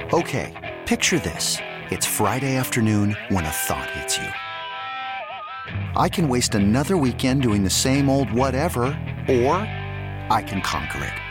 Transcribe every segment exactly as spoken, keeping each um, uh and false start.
Okay, picture this. It's Friday afternoon when a thought hits you. I can waste another weekend doing the same old whatever, or I can conquer it.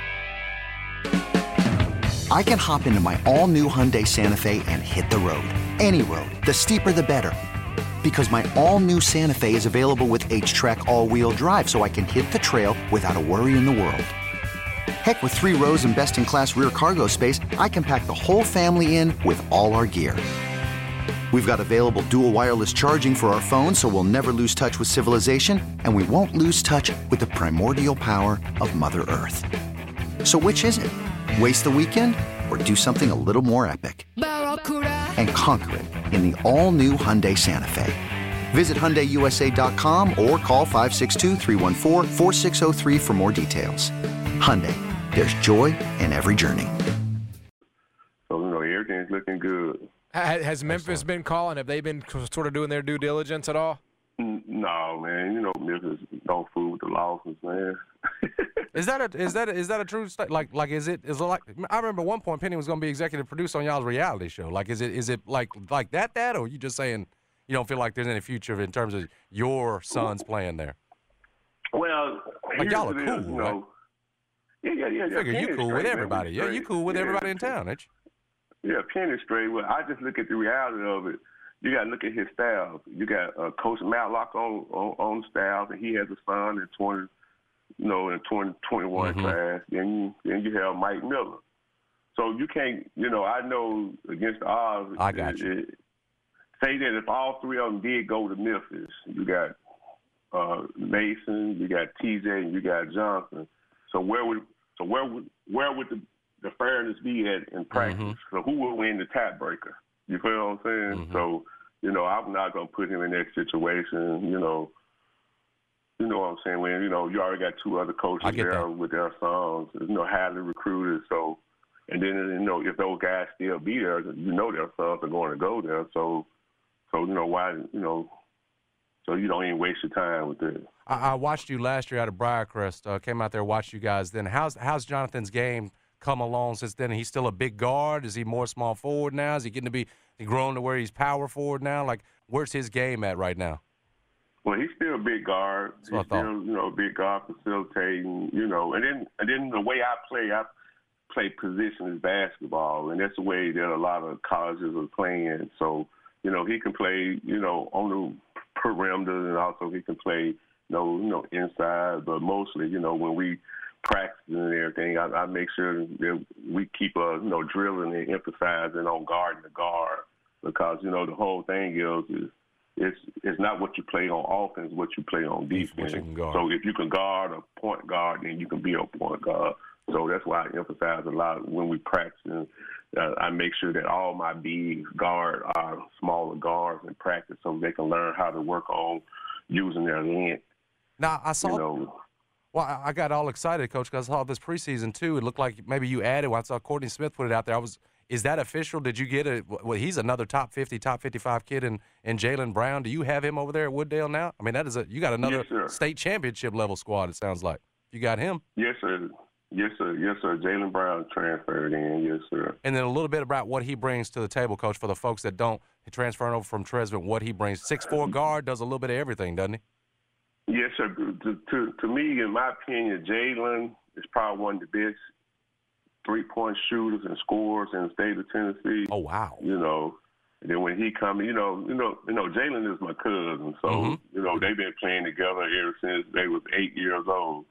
I can hop into my all-new Hyundai Santa Fe and hit the road. Any road. The steeper, the better. Because my all-new Santa Fe is available with H-Track all-wheel drive, so I can hit the trail without a worry in the world. Heck, with three rows and best-in-class rear cargo space, I can pack the whole family in with all our gear. We've got available dual wireless charging for our phones, so we'll never lose touch with civilization, and we won't lose touch with the primordial power of Mother Earth. So which is it? Waste the weekend or do something a little more epic? And conquer it in the all-new Hyundai Santa Fe. Visit Hyundai U S A dot com or call five six two, three one four, four six zero three for more details. Hyundai, there's joy in every journey. So, you know, everything's looking good. Has Memphis been calling? Have they been sort of doing their due diligence at all? No, man. You know, Memphis don't fool with the losses, man. Is that a is that a, is that a true st- like like is it is it like I remember at one point Penny was going to be executive producer on y'all's reality show. Like is it is it like like that that or are you just saying you don't feel like there's any future in terms of your sons playing there? Well, like y'all are cool, is, you know, right? Yeah, yeah, yeah. I figure yeah, you cool with everybody. Yeah, you cool with yeah, everybody in town, ain't you? Yeah, Penny straight. Well, I just look at the reality of it. You got to look at his staff. You got uh, Coach Matlock on, on on staff, and he has a son in twenty, you know, in twenty twenty-one mm-hmm. class. Then you then you have Mike Miller. So you can't, you know, I know against the odds. I got it, you. It, say that if all three of them did go to Memphis, you got uh, Mason, you got T J, and you got Johnson. So where would so where would where would the, the fairness be at in practice? Mm-hmm. So who will win the tiebreaker? You feel what I'm saying? Mm-hmm. So, you know, I'm not gonna put him in that situation. You know, you know what I'm saying? When you know you already got two other coaches there that. with their sons, you know, highly recruited. So, and then you know if those guys still be there, you know their sons are going to go there. So, so you know why you know, so you don't even waste your time with it. I, I watched you last year out of Briarcrest. Uh, came out there, watched you guys. Then how's how's Jonathan's game come along since then? He's still a big guard. Is he more small forward now? Is he getting to be he grown to where he's power forward now? Like, where's his game at right now? Well, he's still a big guard. That's He's what I thought. still, you know, a big guard facilitating, you know. And then, and then the way I play, I play position basketball, and that's the way that a lot of colleges are playing. So, you know, he can play, you know, on the perimeter, and also he can play, you know, you know, inside. But mostly, you know, when we practice and everything, I, I make sure that we keep, uh, you know, drilling and emphasizing on guarding the guard, because you know the whole thing is is it's it's not what you play on offense, what you play on defense. So if you can guard a point guard, then you can be a point guard. So that's why I emphasize a lot when we practice. Uh, I make sure that all my bigs guard are smaller guards in practice, so they can learn how to work on using their length. Now I saw. You know, Well, I got all excited, Coach, because I saw this preseason too. It looked like maybe you added. When I saw Courtney Smith put it out there, I was. Is that official? Did you get it? Well, he's another top fifty, top fifty-five kid in, in Jaylen Brown. Do you have him over there at Wooddale now? I mean, that is a you got another yes, state championship level squad. It sounds like you got him. Yes, sir. Yes, sir. Yes, sir. Jaylen Brown transferred in. Yes, sir. And then a little bit about what he brings to the table, Coach, for the folks that don't transferring over from Tresvant. What he brings, six four guard, does a little bit of everything, doesn't he? Yes, sir. To, to, to me, in my opinion, Jaylen is probably one of the best three-point shooters and scorers in the state of Tennessee. Oh, wow. You know, and then when he come, you know, you know, you know, Jaylen is my cousin, so mm-hmm. you know they've been playing together ever since they was eight years old.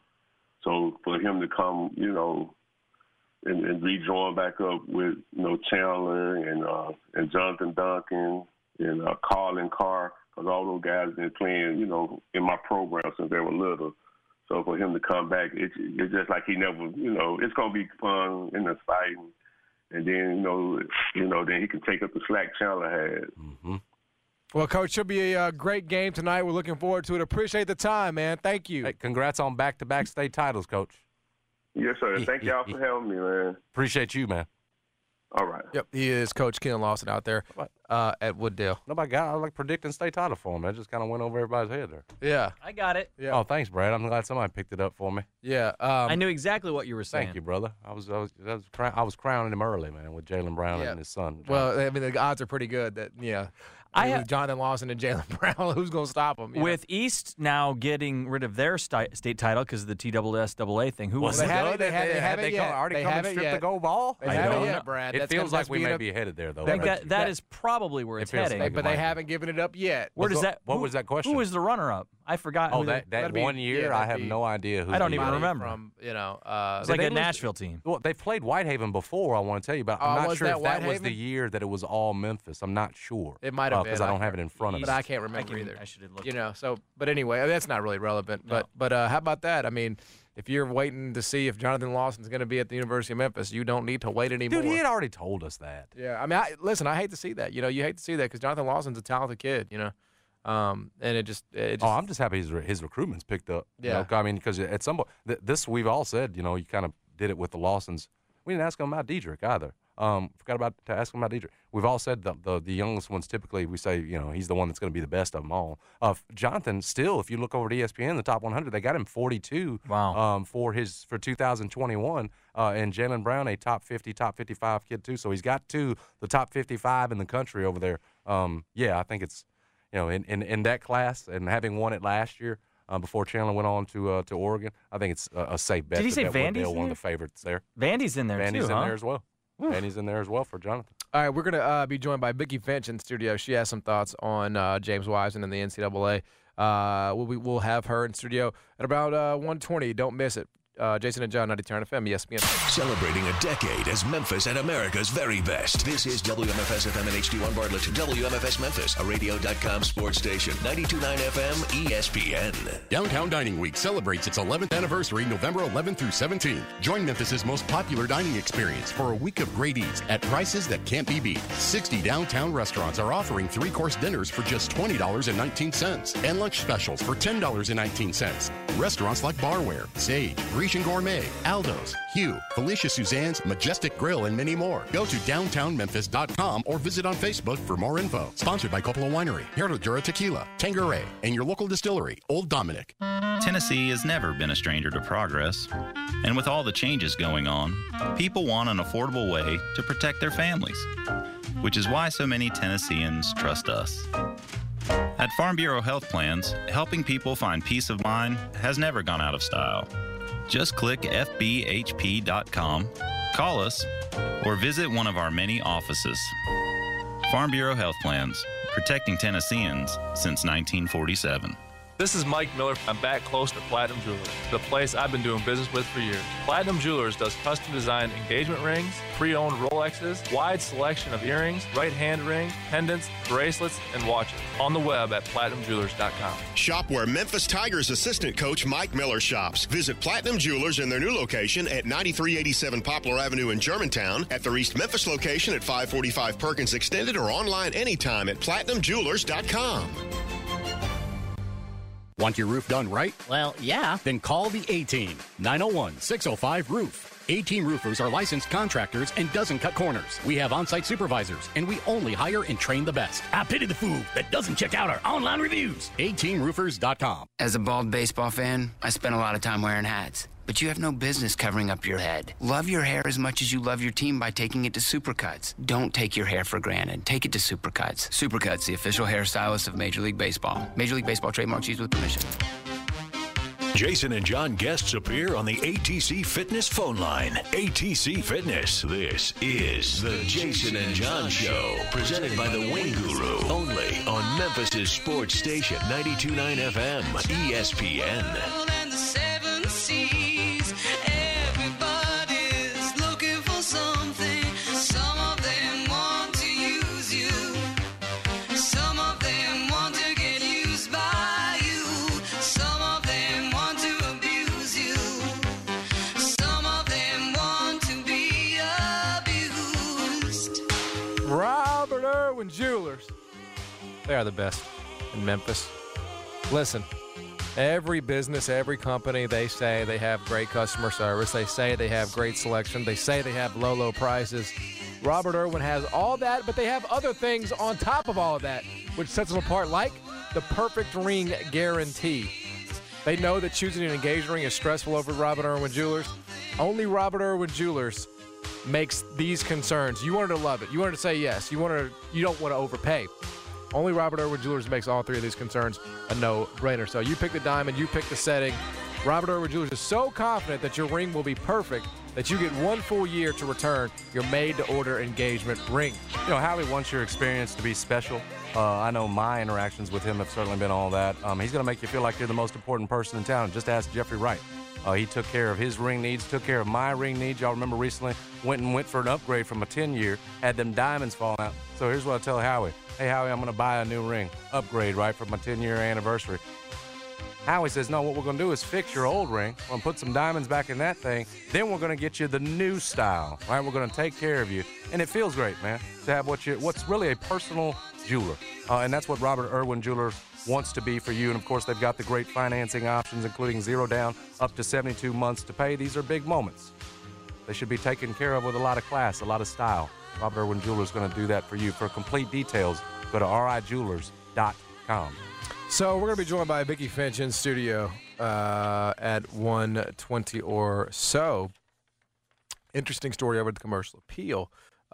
So for him to come, you know, and, and rejoin back up with you know Chandler and uh, and Jonathan Duncan and uh, Carlin Carr. Because all those guys been playing, you know, in my program since they were little. So for him to come back, it's, it's just like he never, you know, it's going to be fun and exciting. And then, you know, you know, then he can take up the slack Chandler had. Mm-hmm. Well, Coach, should be a uh, great game tonight. We're looking forward to it. Appreciate the time, man. Thank you. Hey, congrats on back-to-back state titles, Coach. Yes, sir. Thank y'all for having me, man. Appreciate you, man. All right. Yep, he is Coach Ken Lawson out there uh, at Wooddale. Nobody got I was like predicting state title for him. That just kind of went over everybody's head there. Yeah. I got it. Yeah. Oh, thanks, Brad. I'm glad somebody picked it up for me. Yeah. Um, I knew exactly what you were saying. Thank you, brother. I was I was I was, crown, I was crowning him early, man, with Jaylen Brown Yeah. and his son. well, I mean, the odds are pretty good that, yeah. I I mean, ha- with Jonathan Lawson and Jaylen Brown, who's going to stop him? you With East now getting rid of their sti- state title because of the T S S A A thing, who Was was they it have though? it- they have- they had haven't they yet. come, already They come and haven't stripped yet. the gold ball? They I haven't don't yet, know. Brad. It That's feels gonna- like that's we may being be headed there, though. I think right? that, that is probably where It it's feels heading. like but it they might be. haven't given it up yet. Where does What- that? what who- was that question? Who was the runner-up? I forgot. Oh, who that, the, that that'd be- one year, yeah, I that'd have be- no idea who I don't the- even remember. From, you know, uh, it's like they a lose? Nashville team. Well, they played Whitehaven before, I want to tell you, but Oh, I'm not was sure that if that was Whitehaven? the year that it was all Memphis. I'm not sure. It might have been. Because I don't have it in front of me. But I can't remember I can- either. I should have looked. You know, so, but anyway, that's not really relevant. But, but uh, how about that? I mean, if you're waiting to see if Jonathan Lawson's going to be at the University of Memphis, you don't need to wait anymore. Dude, he had already told us that. Yeah, I mean, I, listen, I hate to see that. You know, you hate to see that because Jonathan Lawson's a talented kid. You know, um, and it just, it just Oh, I'm just happy his, his recruitment's picked up. You Yeah. know, I mean, because at some point, th- this we've all said, you know, you kind of did it with the Lawsons. We didn't ask him about Diedrich either. Um, forgot about to ask him about Diedrich. We've all said the, the the youngest ones typically we say, you know, he's the one that's going to be the best of them all. Uh, Jonathan, still, if you look over at E S P N, the top one hundred, they got him forty-two. Wow. Um, for his for two thousand twenty-one, uh, and Jaylen Brown, a top fifty, top fifty-five kid too. So he's got two, the top fifty-five in the country over there. Um, yeah, I think it's, you know, in, in, in that class and having won it last year. Uh, before Chandler went on to uh, to Oregon, I think it's a, a safe bet. Did he to say bet Vandy's Wooddale, in one there? of the favorites there. Vandy's in there Vandy's too, in huh? there as well. Vandy's in there as well for Jonathan. All right, we're going to uh, be joined by Vicky Finch in the studio. She has some thoughts on uh, James Wiseman and the N C double A. Uh, we'll, we, we'll have her in studio at about uh, one twenty. Don't miss it. Uh, Jason and John, ninety Turn F M, E S P N. Celebrating a decade as Memphis and America's very best. This is W M F S F M and H D one Bartlett. W M F S Memphis, a radio dot com sports station. ninety-two point nine F M, E S P N. Downtown Dining Week celebrates its eleventh anniversary November eleventh through seventeenth. Join Memphis's most popular dining experience for a week of great eats at prices that can't be beat. sixty downtown restaurants are offering three-course dinners for just twenty dollars and nineteen cents and lunch specials for ten dollars and nineteen cents. Restaurants like Barware, Sage, Grecian Gourmet, Aldo's, Hugh, Felicia Suzanne's, Majestic Grill, and many more. Go to downtown memphis dot com or visit on Facebook for more info. Sponsored by Coppola Winery, Herradura Tequila, Tanqueray, and your local distillery, Old Dominic. Tennessee has never been a stranger to progress. And with all the changes going on, people want an affordable way to protect their families, which is why so many Tennesseans trust us. At Farm Bureau Health Plans, helping people find peace of mind has never gone out of style. Just click F B H P dot com, call us, or visit one of our many offices. Farm Bureau Health Plans, protecting Tennesseans since nineteen forty-seven. This is Mike Miller. I'm back close to Platinum Jewelers, the place I've been doing business with for years. Platinum Jewelers does custom designed engagement rings, pre-owned Rolexes, wide selection of earrings, right hand ring, pendants, bracelets, and watches. On the web at platinum jewelers dot com. Shop where Memphis Tigers assistant coach Mike Miller shops. Visit Platinum Jewelers in their new location at ninety-three eighty-seven Poplar Avenue in Germantown, at their East Memphis location at five forty-five Perkins Extended, or online anytime at platinum jewelers dot com. Want your roof done right? Well, yeah. Then call the A-Team, nine oh one, six oh five, roof. A-Team roofers are licensed contractors and doesn't cut corners. We have on-site supervisors, and we only hire and train the best. I pity the fool that doesn't check out our online reviews. A team roofers dot com. As a bald baseball fan, I spend a lot of time wearing hats. But you have no business covering up your head. Love your hair as much as you love your team by taking it to Supercuts. Don't take your hair for granted. Take it to Supercuts. Supercuts, the official hairstylist of Major League Baseball. Major League Baseball trademarks used with permission. Jason and John guests appear on the A T C Fitness phone line. A T C Fitness. This is the Jason and John Show, presented by the Wing Guru, only on Memphis' sports station, ninety-two point nine F M, E S P N. Robert Irwin Jewelers. They are the best in Memphis. Listen, every business, every company, they say they have great customer service. They say they have great selection. They say they have low, low prices. Robert Irwin has all that, but they have other things on top of all of that, which sets them apart, like the perfect ring guarantee. They know that choosing an engagement ring is stressful over at Robert Irwin Jewelers. Only Robert Irwin Jewelers makes these concerns. You wanted to love it. You wanted to say yes. You wanted to, you don't want to overpay. Only Robert Irwin Jewelers makes all three of these concerns a no-brainer. So you pick the diamond, you pick the setting. Robert Irwin Jewelers is so confident that your ring will be perfect that you get one full year to return your made-to-order engagement ring. You know, Howie wants your experience to be special. Uh, I know my interactions with him have certainly been all that. Um, he's going to make you feel like you're the most important person in town. Just ask Jeffrey Wright. Uh, he took care of his ring needs, took care of my ring needs. Y'all remember recently went and went for an upgrade from a ten-year, had them diamonds falling out. So here's what I tell Howie. Hey, Howie, I'm going to buy a new ring. Upgrade, right, for my ten-year anniversary. Howie says, no, what we're going to do is fix your old ring. We're going to put some diamonds back in that thing. Then we're going to get you the new style, right? We're going to take care of you. And it feels great, man, to have what you, what's really a personal jeweler. Uh, and that's what Robert Irwin Jewelers wants to be for you. And, of course, they've got the great financing options, including zero down, up to seventy-two months to pay. These are big moments. They should be taken care of with a lot of class, a lot of style. Robert Irwin Jewelers is going to do that for you. For complete details, go to R I jewelers dot com. So we're going to be joined by Vicky Finch in studio uh, at one twenty or so. Interesting story over at the Commercial Appeal.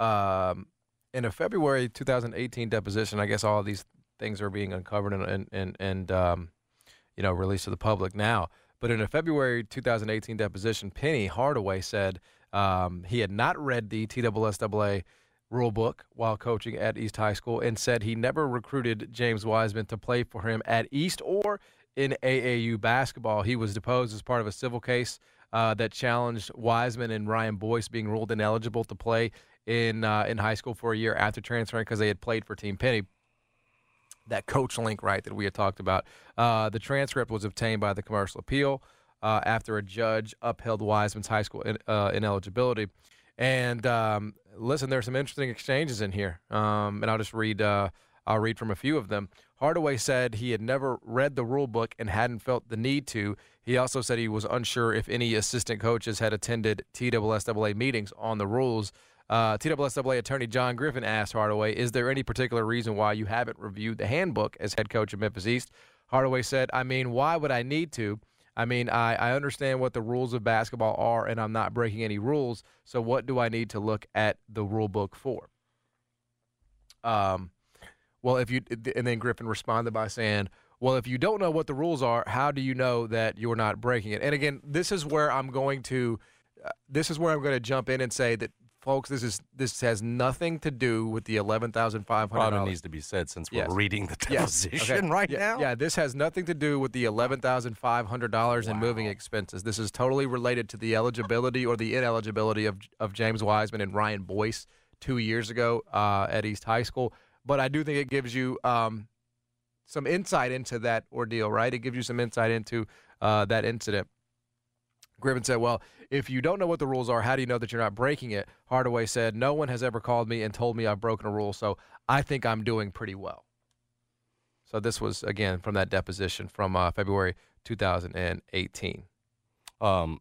Um, in a February two thousand eighteen deposition, I guess all of these things are being uncovered and, and, and, and um, you know, released to the public now. But in a February two thousand eighteen deposition, Penny Hardaway said um, he had not read the T S S A A rule book while coaching at East High School and said he never recruited James Wiseman to play for him at East or in A A U basketball. He was deposed as part of a civil case uh, that challenged Wiseman and Ryan Boyce being ruled ineligible to play in uh, in high school for a year after transferring because they had played for Team Penny. That coach link, right, that we had talked about. Uh, the transcript was obtained by the Commercial Appeal uh, after a judge upheld Wiseman's high school in, uh, ineligibility. And um, listen, there's some interesting exchanges in here, um, and I'll just read. Uh, I'll read from a few of them. Hardaway said he had never read the rule book and hadn't felt the need to. He also said he was unsure if any assistant coaches had attended T S S A A meetings on the rules. Uh, T S S A A attorney John Griffin asked Hardaway, "Is there any particular reason why you haven't reviewed the handbook as head coach of Memphis East?" Hardaway said, "I mean, why would I need to? I mean, I, I understand what the rules of basketball are, and I'm not breaking any rules, so what do I need to look at the rule book for?" Um, well, if you and then Griffin responded by saying, "Well, if you don't know what the rules are, how do you know that you're not breaking it?" And again, this is where I'm going to, uh, this is where I'm going to jump in and say that, folks, this is this has nothing to do with the eleven thousand five hundred dollars. Probably needs to be said since we're Yes. reading the Yes. deposition Okay. right yeah, now. Yeah, this has nothing to do with the eleven thousand five hundred dollars in moving expenses. This is totally related to the eligibility or the ineligibility of of James Wiseman and Ryan Boyce two years ago uh, at East High School. But I do think it gives you um, some insight into that ordeal, right? It gives you some insight into uh, that incident. Griffin said, "Well, if you don't know what the rules are, how do you know that you're not breaking it?" Hardaway said, "No one has ever called me and told me I've broken a rule, so I think I'm doing pretty well." So this was, again, from that deposition from uh, February two thousand eighteen. Um,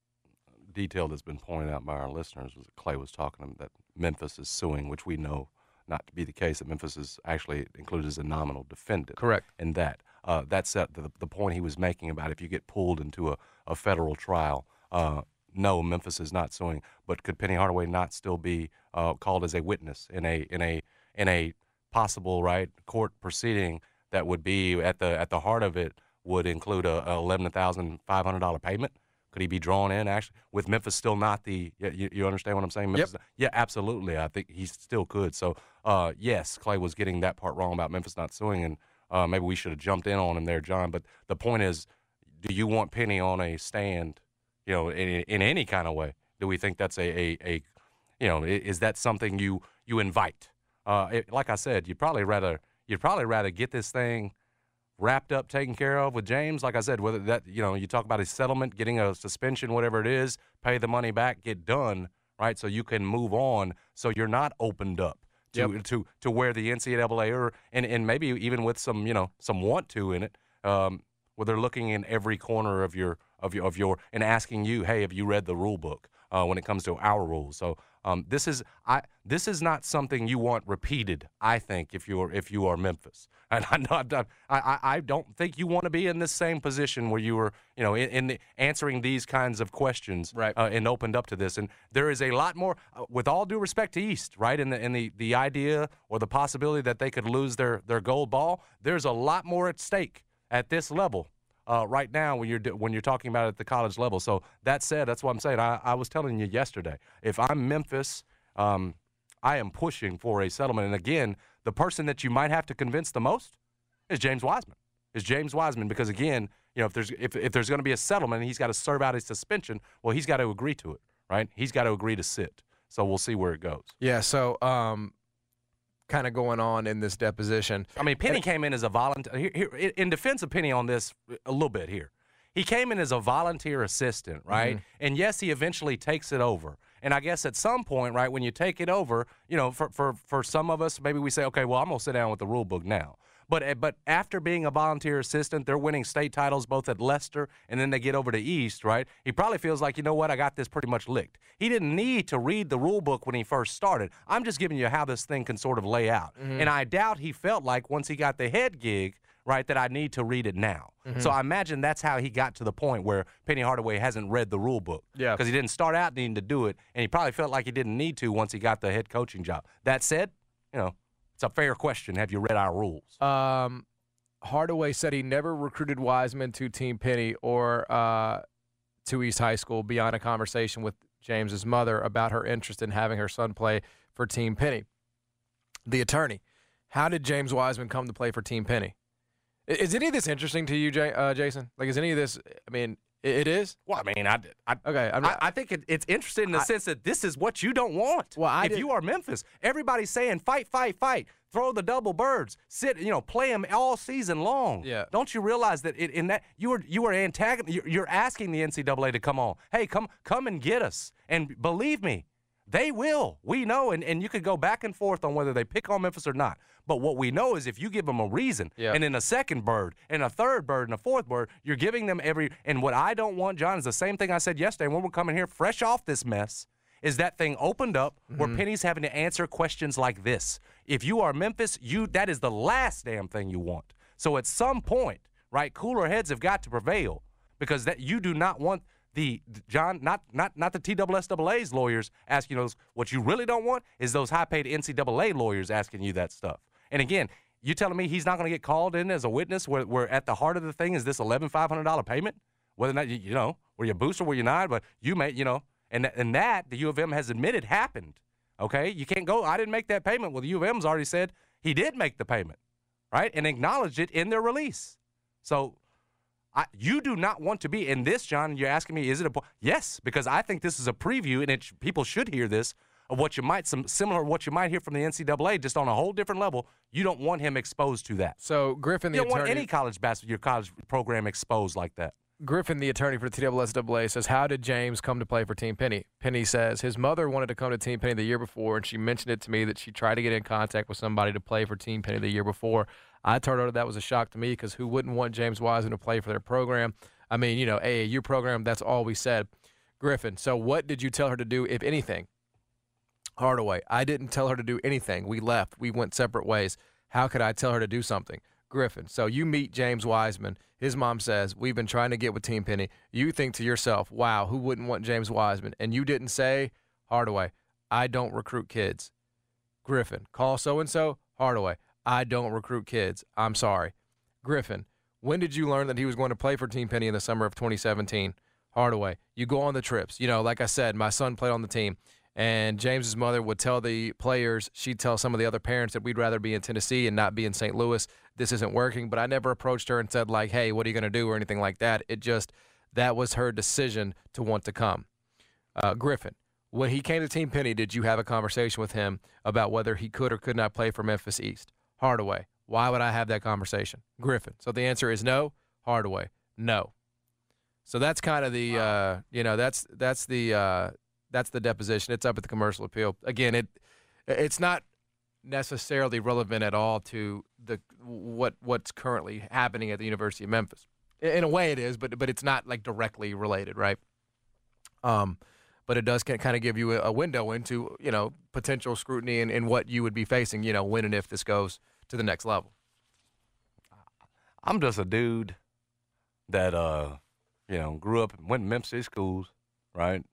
detail that's been pointed out by our listeners was that Clay was talking that Memphis is suing, which we know not to be the case, that Memphis is actually included as a nominal defendant. Correct. In that. Uh, that's uh, the, the point he was making about if you get pulled into a, a federal trial. Uh, no, Memphis is not suing, but could Penny Hardaway not still be uh, called as a witness in a in a in a possible right court proceeding that would be at the at the heart of it would include a, a eleven thousand five hundred dollar payment? Could he be drawn in actually with Memphis still not the? You, you understand what I'm saying? Memphis, Yep. Yeah, absolutely. I think he still could. So uh, yes, Clay was getting that part wrong about Memphis not suing, and uh, maybe we should have jumped in on him there, John. But the point is, do you want Penny on a stand? You know, in, in any kind of way? Do we think that's a, a, a you know, is that something you you invite? Uh, it, like I said, you'd probably rather you'd probably rather get this thing wrapped up, taken care of with James. Like I said, whether that, you know, you talk about his settlement, getting a suspension, whatever it is, pay the money back, get done, right? So you can move on. So you're not opened up to Yep. to to where the N C double A or and and maybe even with some, you know, some want to in it, um, where they're looking in every corner of your of your of your and asking you, hey, have you read the rule book uh, when it comes to our rules? So Um, this is I. This is not something you want repeated. I think if you are if you are Memphis, and I know I I, I don't think you want to be in this same position where you were, you know, in, in the, answering these kinds of questions, right. uh, and opened up to this. And there is a lot more, uh, with all due respect to East, right, in the in the the idea or the possibility that they could lose their their gold ball. There's a lot more at stake at this level. Uh, right now, when you're when you're talking about it at the college level. So that said, that's what I'm saying. I, I was telling you yesterday, if I'm Memphis, um, I am pushing for a settlement. And again, the person that you might have to convince the most is James Wiseman. Is James Wiseman because again, you know, if there's if if there's going to be a settlement and he's got to serve out his suspension, well, he's got to agree to it, right? He's got to agree to sit. So we'll see where it goes. Yeah. So. Um kind of going on in this deposition. I mean, Penny came in as a volunteer. Here, here, in defense of Penny on this a little bit here, he came in as a volunteer assistant, right? Mm-hmm. And, yes, he eventually takes it over. And I guess at some point, right, when you take it over, you know, for, for, for some of us, maybe we say, okay, well, I'm going to sit down with the rule book now. But but after being a volunteer assistant, they're winning state titles both at Leicester and then they get over to East, right? He probably feels like, you know what, I got this pretty much licked. He didn't need to read the rule book when he first started. I'm just giving you how this thing can sort of lay out. Mm-hmm. And I doubt he felt like once he got the head gig, right, that I need to read it now. Mm-hmm. So I imagine that's how he got to the point where Penny Hardaway hasn't read the rule book. Yeah. Because he didn't start out needing to do it, and he probably felt like he didn't need to once he got the head coaching job. That said, you know, it's a fair question. Have you read our rules? Um. Hardaway said he never recruited Wiseman to Team Penny or uh, to East High School beyond a conversation with James's mother about her interest in having her son play for Team Penny. The attorney, how did James Wiseman come to play for Team Penny? Is any of this interesting to you, Jay, uh, Jason? Like, is any of this, I mean, it, it is? Well, I mean, I, I, okay, I'm I, I think it, it's interesting in the I, sense that this is what you don't want. Well, I if did, you are Memphis, everybody's saying fight, fight, fight. Throw the double birds. Sit, you know, play them all season long. Yeah. Don't you realize that it, in that you were you were antagon- you're, you're asking the N C double A to come on. Hey, come come and get us. And believe me, they will. We know, and, and you could go back and forth on whether they pick on Memphis or not. But what we know is if you give them a reason, yeah. and then a second bird, and a third bird, and a fourth bird, you're giving them every. And what I don't want, John, is the same thing I said yesterday when we're coming here fresh off this mess. Is that thing opened up mm-hmm. where Penny's having to answer questions like this. If you are Memphis, you that is the last damn thing you want. So at some point, right, cooler heads have got to prevail because that you do not want the John, not not not the T S S A A's lawyers asking those. What you really don't want is those high-paid N C double A lawyers asking you that stuff. And again, you telling me he's not going to get called in as a witness where, where at the heart of the thing is this eleven thousand five hundred dollars payment? Whether or not, you, you know, were you a booster, were you not? But you may, you know. And, and that, the U of M has admitted, happened, okay? You can't go, I didn't make that payment. Well, the U of M's already said he did make the payment, right, and acknowledged it in their release. So I, you do not want to be in this, John. You're asking me, is it a – yes, because I think this is a preview, and it, people should hear this, of what you might – some similar what you might hear from the N C double A, just on a whole different level. You don't want him exposed to that. So Griffin, the You don't attorney, want any college basketball, your college program exposed like that. Griffin, the attorney for the T S S A, says, how did James come to play for Team Penny? Penny says his mother wanted to come to Team Penny the year before, and she mentioned it to me that she tried to get in contact with somebody to play for Team Penny the year before. I told her that was a shock to me because who wouldn't want James Wiseman to play for their program? I mean, you know, A A U program, that's all we said. Griffin, so what did you tell her to do, if anything? Hardaway, I didn't tell her to do anything. We left. We went separate ways. How could I tell her to do something? Griffin, so you meet James Wiseman. His mom says, we've been trying to get with Team Penny. You think to yourself, wow, who wouldn't want James Wiseman? And you didn't say, Hardaway, I don't recruit kids. Griffin, call so-and-so. Hardaway, I don't recruit kids. I'm sorry. Griffin, when did you learn that he was going to play for Team Penny in the summer of twenty seventeen? Hardaway, you go on the trips. You know, like I said, my son played on the team. And James's mother would tell the players, she'd tell some of the other parents that we'd rather be in Tennessee and not be in Saint Louis. This isn't working. But I never approached her and said, like, hey, what are you going to do or anything like that. It just, that was her decision to want to come. Uh, Griffin, when he came to Team Penny, did you have a conversation with him about whether he could or could not play for Memphis East? Hardaway, why would I have that conversation? Griffin, so the answer is no. Hardaway, no. So that's kind of the, uh, you know, that's that's the, uh, That's the deposition. It's up at the commercial appeal. Again, it it's not necessarily relevant at all to the what what's currently happening at the University of Memphis. In a way, it is, but but it's not like directly related, right? Um, but it does kind of give you a, a window into, you know, potential scrutiny and, and what you would be facing, you know, when and if this goes to the next level. I'm just a dude that, uh, you know, grew up, went to Memphis schools, right?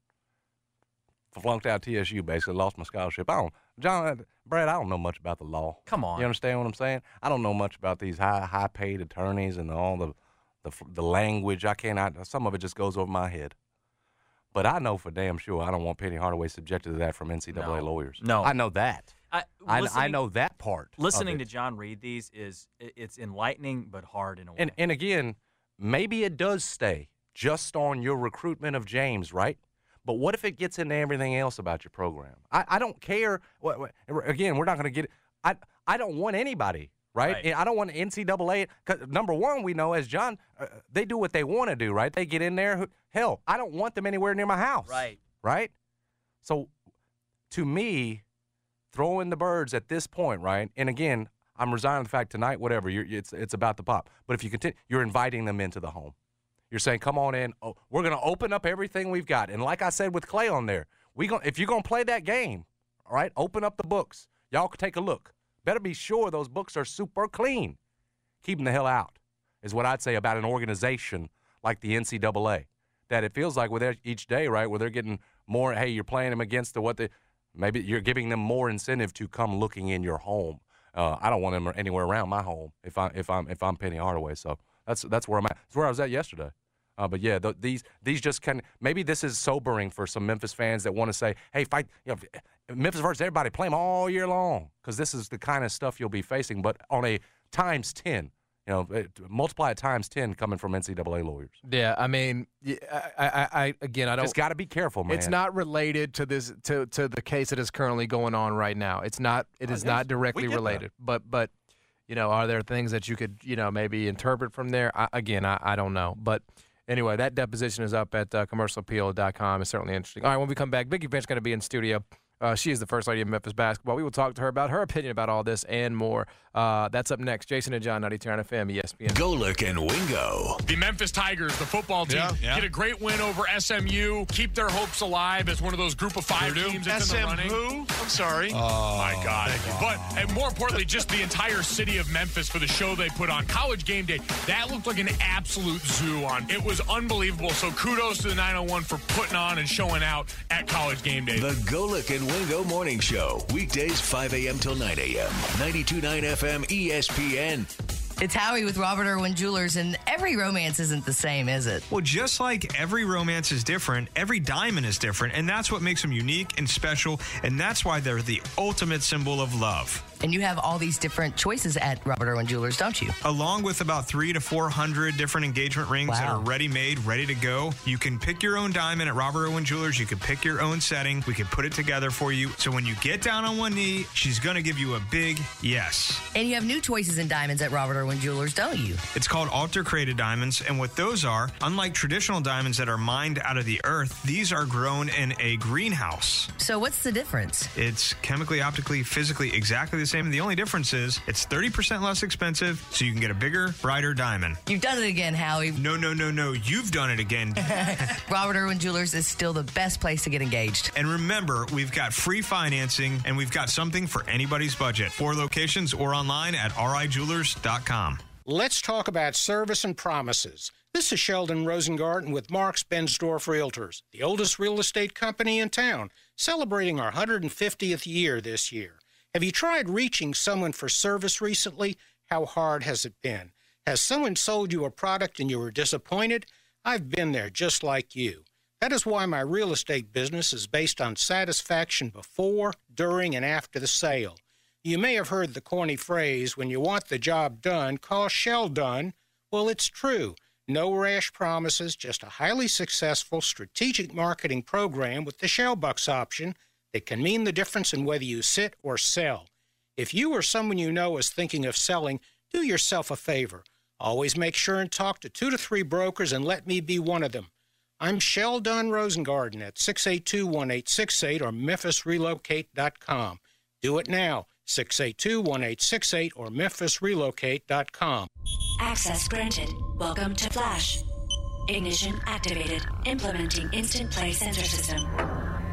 Flunked out T S U, basically, lost my scholarship. I don't, John, Brad, I don't know much about the law. Come on. You understand what I'm saying? I don't know much about these high, high-paid attorneys and all the, the, the language. I cannot, some of it just goes over my head. But I know for damn sure I don't want Penny Hardaway subjected to that from N C double A No. lawyers. No. I know that. I, I, listening- I know that part. of Listening it. to John read these is it- it's enlightening but hard in a way. And and again, maybe it does stay just on your recruitment of James, right? But what if it gets into everything else about your program? I, I don't care. What, what, again, we're not going to get it. I I don't want anybody, right? Right. I don't want N C double A. Cause number one, we know as John, uh, they do what they want to do, right? They get in there. Who, hell, I don't want them anywhere near my house. Right. Right? So, to me, throwing the birds at this point, right? And again, I'm resigning the fact tonight, whatever, you're, it's it's about to pop. But if you continue, you're inviting them into the home. You're saying, come on in. Oh, we're going to open up everything we've got. And like I said with Clay on there, we gonna, if you're going to play that game, all right, open up the books. Y'all can take a look. Better be sure those books are super clean. Keep them the hell out is what I'd say about an organization like the N C double A. That it feels like with each day, right, where they're getting more, hey, you're playing them against the what they, maybe you're giving them more incentive to come looking in your home. Uh, I don't want them anywhere around my home if I if I'm if I'm Penny Hardaway. So that's that's where I'm at. That's where I was at yesterday. Uh, but yeah, th- these these just kind of maybe this is sobering for some Memphis fans that want to say, hey, fight, you know, Memphis versus everybody, play them all year long because this is the kind of stuff you'll be facing. But on a times ten, you know, it, multiply it times ten coming from N C double A lawyers. Yeah, I mean, I, I, I again, I don't. Just got to be careful, man. It's not related to this to, to the case that is currently going on right now. It's not. It is yes, not we directly get that. related. But but, you know, are there things that you could you know maybe interpret from there? I, again, I, I don't know. But anyway, that deposition is up at uh, commercial appeal dot com. It's certainly interesting. All right, when we come back, Vicki Finch going to be in studio. Uh, she is the first lady of Memphis basketball. We will talk to her about her opinion about all this and more. Uh, that's up next. Jason and John, ninety-two F M, E S P N. Golic and Wingo. The Memphis Tigers, the football team, Yeah, yeah. get a great win over S M U, keep their hopes alive as one of those group of five Purdue? teams that's in the running. S M who? I'm sorry. Oh, my God. But, and more importantly, just the entire city of Memphis for the show they put on. College Game Day, that looked like an absolute zoo on. It was unbelievable. So kudos to the nine oh one for putting on and showing out at College Game Day. The Golic and Wingo Morning Show. Weekdays five a.m. till nine a.m. ninety-two point nine F M E S P N. It's Howie with Robert Irwin Jewelers, and every romance isn't the same, is it? Well, just like every romance is different, every diamond is different, and that's what makes them unique and special, and that's why they're the ultimate symbol of love. And you have all these different choices at Robert Irwin Jewelers, don't you? Along with about three to four hundred different engagement rings that Wow. are ready-made, ready to go. You can pick your own diamond at Robert Irwin Jewelers. You can pick your own setting. We can put it together for you. So when you get down on one knee, she's going to give you a big yes. And you have new choices in diamonds at Robert Irwin Jewelers, don't you? It's called altar-created diamonds, and what those are, unlike traditional diamonds that are mined out of the earth, these are grown in a greenhouse. So what's the difference? It's chemically, optically, physically exactly the same. The only difference is it's thirty percent less expensive, so you can get a bigger, brighter diamond. You've done it again, Howie. No, no, no, no. You've done it again. Robert Irwin Jewelers is still the best place to get engaged. And remember, we've got free financing, and we've got something for anybody's budget. Four locations or online at r i jewelers dot com. Let's talk about service and promises. This is Sheldon Rosengarten with Marks Bensdorf Realtors, the oldest real estate company in town, celebrating our one hundred fiftieth year this year. Have you tried reaching someone for service recently? How hard has it been? Has someone sold you a product and you were disappointed? I've been there just like you. That is why my real estate business is based on satisfaction before, during, and after the sale. You may have heard the corny phrase, when you want the job done, call Shell Done. Well, it's true. No rash promises, just a highly successful strategic marketing program with the Shell Bucks option that can mean the difference in whether you sit or sell. If you or someone you know is thinking of selling, do yourself a favor. Always make sure and talk to two to three brokers and let me be one of them. I'm Sheldon Rosengarten at six eight two, one eight six eight or memphis relocate dot com. Do it now, six eight two, one eight six eight or memphis relocate dot com. Access granted. Welcome to Flash. Ignition activated. Implementing instant play sensor system.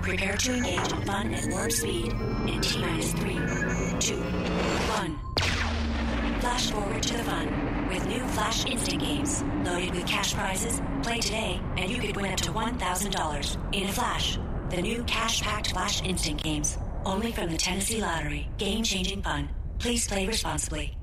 Prepare to engage in fun at warp speed in T minus three, two, one. Flash forward to the fun with new Flash Instant Games. Loaded with cash prizes, play today and you could win up to one thousand dollars in a flash. The new cash-packed Flash Instant Games. Only from the Tennessee Lottery. Game-changing fun. Please play responsibly.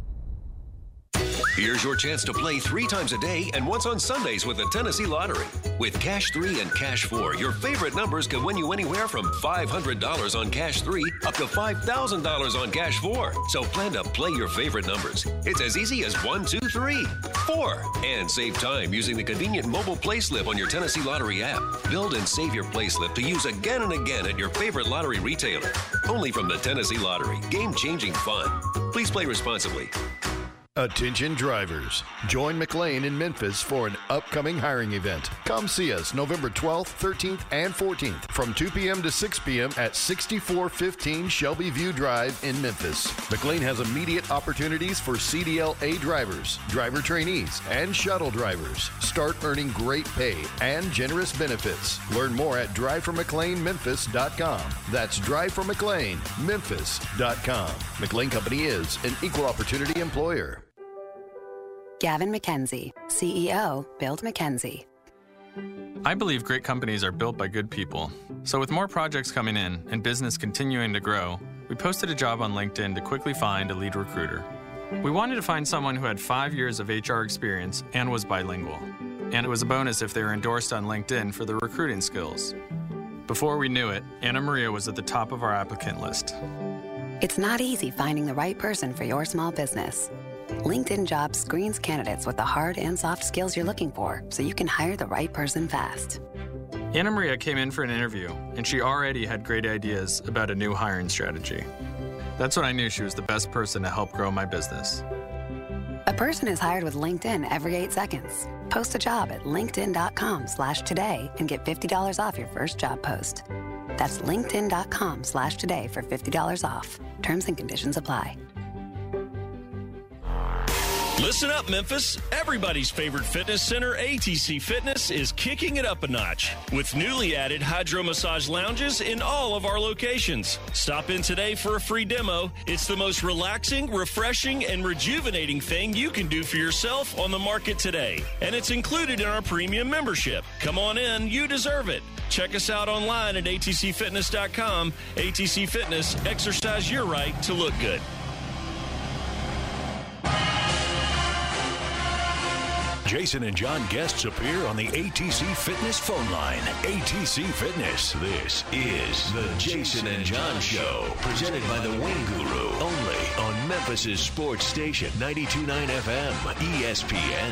Here's your chance to play three times a day and once on Sundays with the Tennessee Lottery. With Cash three and Cash four, your favorite numbers can win you anywhere from five hundred dollars on Cash three up to five thousand dollars on Cash four. So plan to play your favorite numbers. It's as easy as one, two, three, four. And save time using the convenient mobile play slip on your Tennessee Lottery app. Build and save your play slip to use again and again at your favorite lottery retailer. Only from the Tennessee Lottery. Game-changing fun. Please play responsibly. Attention drivers. Join McLean in Memphis for an upcoming hiring event. Come see us November twelfth, thirteenth, and fourteenth from two p.m. to six p.m. at sixty-four fifteen Shelby View Drive in Memphis. McLean has immediate opportunities for C D L A drivers, driver trainees, and shuttle drivers. Start earning great pay and generous benefits. Learn more at drive for mclean memphis dot com. That's drive for mclean memphis dot com. McLean Company is an equal opportunity employer. Gavin McKenzie, C E O, Build McKenzie. I believe great companies are built by good people. So with more projects coming in and business continuing to grow, we posted a job on LinkedIn to quickly find a lead recruiter. We wanted to find someone who had five years of H R experience and was bilingual. And it was a bonus if they were endorsed on LinkedIn for their recruiting skills. Before we knew it, Anna Maria was at the top of our applicant list. It's not easy finding the right person for your small business. LinkedIn Jobs screens candidates with the hard and soft skills you're looking for, so you can hire the right person fast. Anna Maria came in for an interview, and she already had great ideas about a new hiring strategy. That's when I knew she was the best person to help grow my business. A person is hired with LinkedIn every eight seconds. Post a job at linkedin.com slash today and get fifty dollars off your first job post. That's linkedin.com slash today for fifty dollars off. Terms and conditions apply. Listen up, Memphis. Everybody's favorite fitness center, A T C Fitness, is kicking it up a notch with newly added hydro massage lounges in all of our locations. Stop in today for a free demo. It's the most relaxing, refreshing, and rejuvenating thing you can do for yourself on the market today. And it's included in our premium membership. Come on in. You deserve it. Check us out online at A T C fitness dot com. A T C Fitness. Exercise your right to look good. Jason and John guests appear on the A T C Fitness phone line. A T C Fitness. This is the Jason and John Show, presented by the Wing Guru, only on Memphis' sports station, ninety-two point nine F M, E S P N.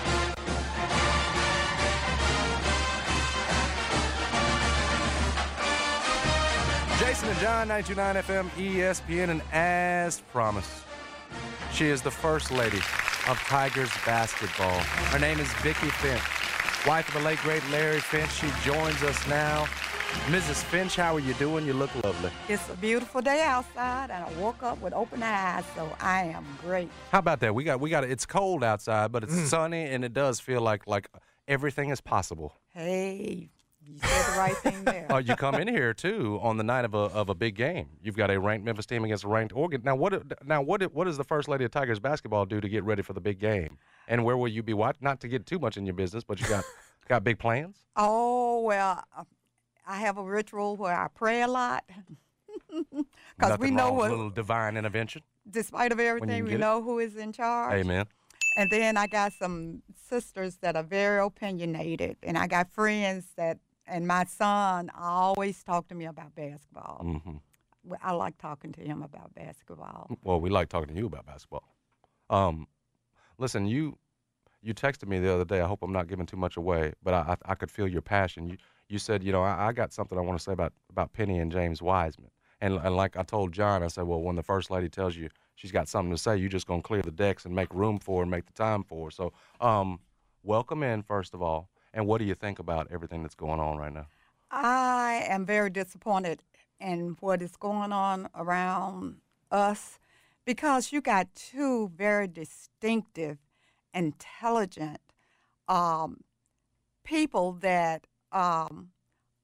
Jason and John, ninety-two point nine F M, E S P N, and as promised, she is the first lady of Tigers basketball. Her name is Vicki Finch, wife of the late, great Larry Finch. She joins us now. Missus Finch, how are you doing? You look lovely. It's a beautiful day outside, and I woke up with open eyes, so I am great. How about that? We got, we got. It's cold outside, but it's Mm. sunny, and it does feel like like everything is possible. Hey, you said the right thing there. Oh, you come in here too on the night of a of a big game. You've got a ranked Memphis team against a ranked Oregon. Now, what now what what does the first lady of Tigers basketball do to get ready for the big game? And where will you be watching? Not to get too much in your business, but you got got big plans. Oh, well, I have a ritual where I pray a lot. Because we know wrong with what, a little divine intervention. despite of everything, we get it. know who is in charge. Amen. And then I got some sisters that are very opinionated, and I got friends that, and my son always talk to me about basketball. Mm-hmm. Well, I like talking to him about basketball. Well, we like talking to you about basketball. Um, listen, you you texted me the other day. I hope I'm not giving too much away, but I I, I could feel your passion. You you said, you know, I, I got something I want to say about, about Penny and James Wiseman. And and like I told John, I said, well, when the first lady tells you she's got something to say, you're just going to clear the decks and make room for her and make the time for her. So um, welcome in, first of all. And what do you think about everything that's going on right now? I am very disappointed in what is going on around us because you got two very distinctive, intelligent um, people that um,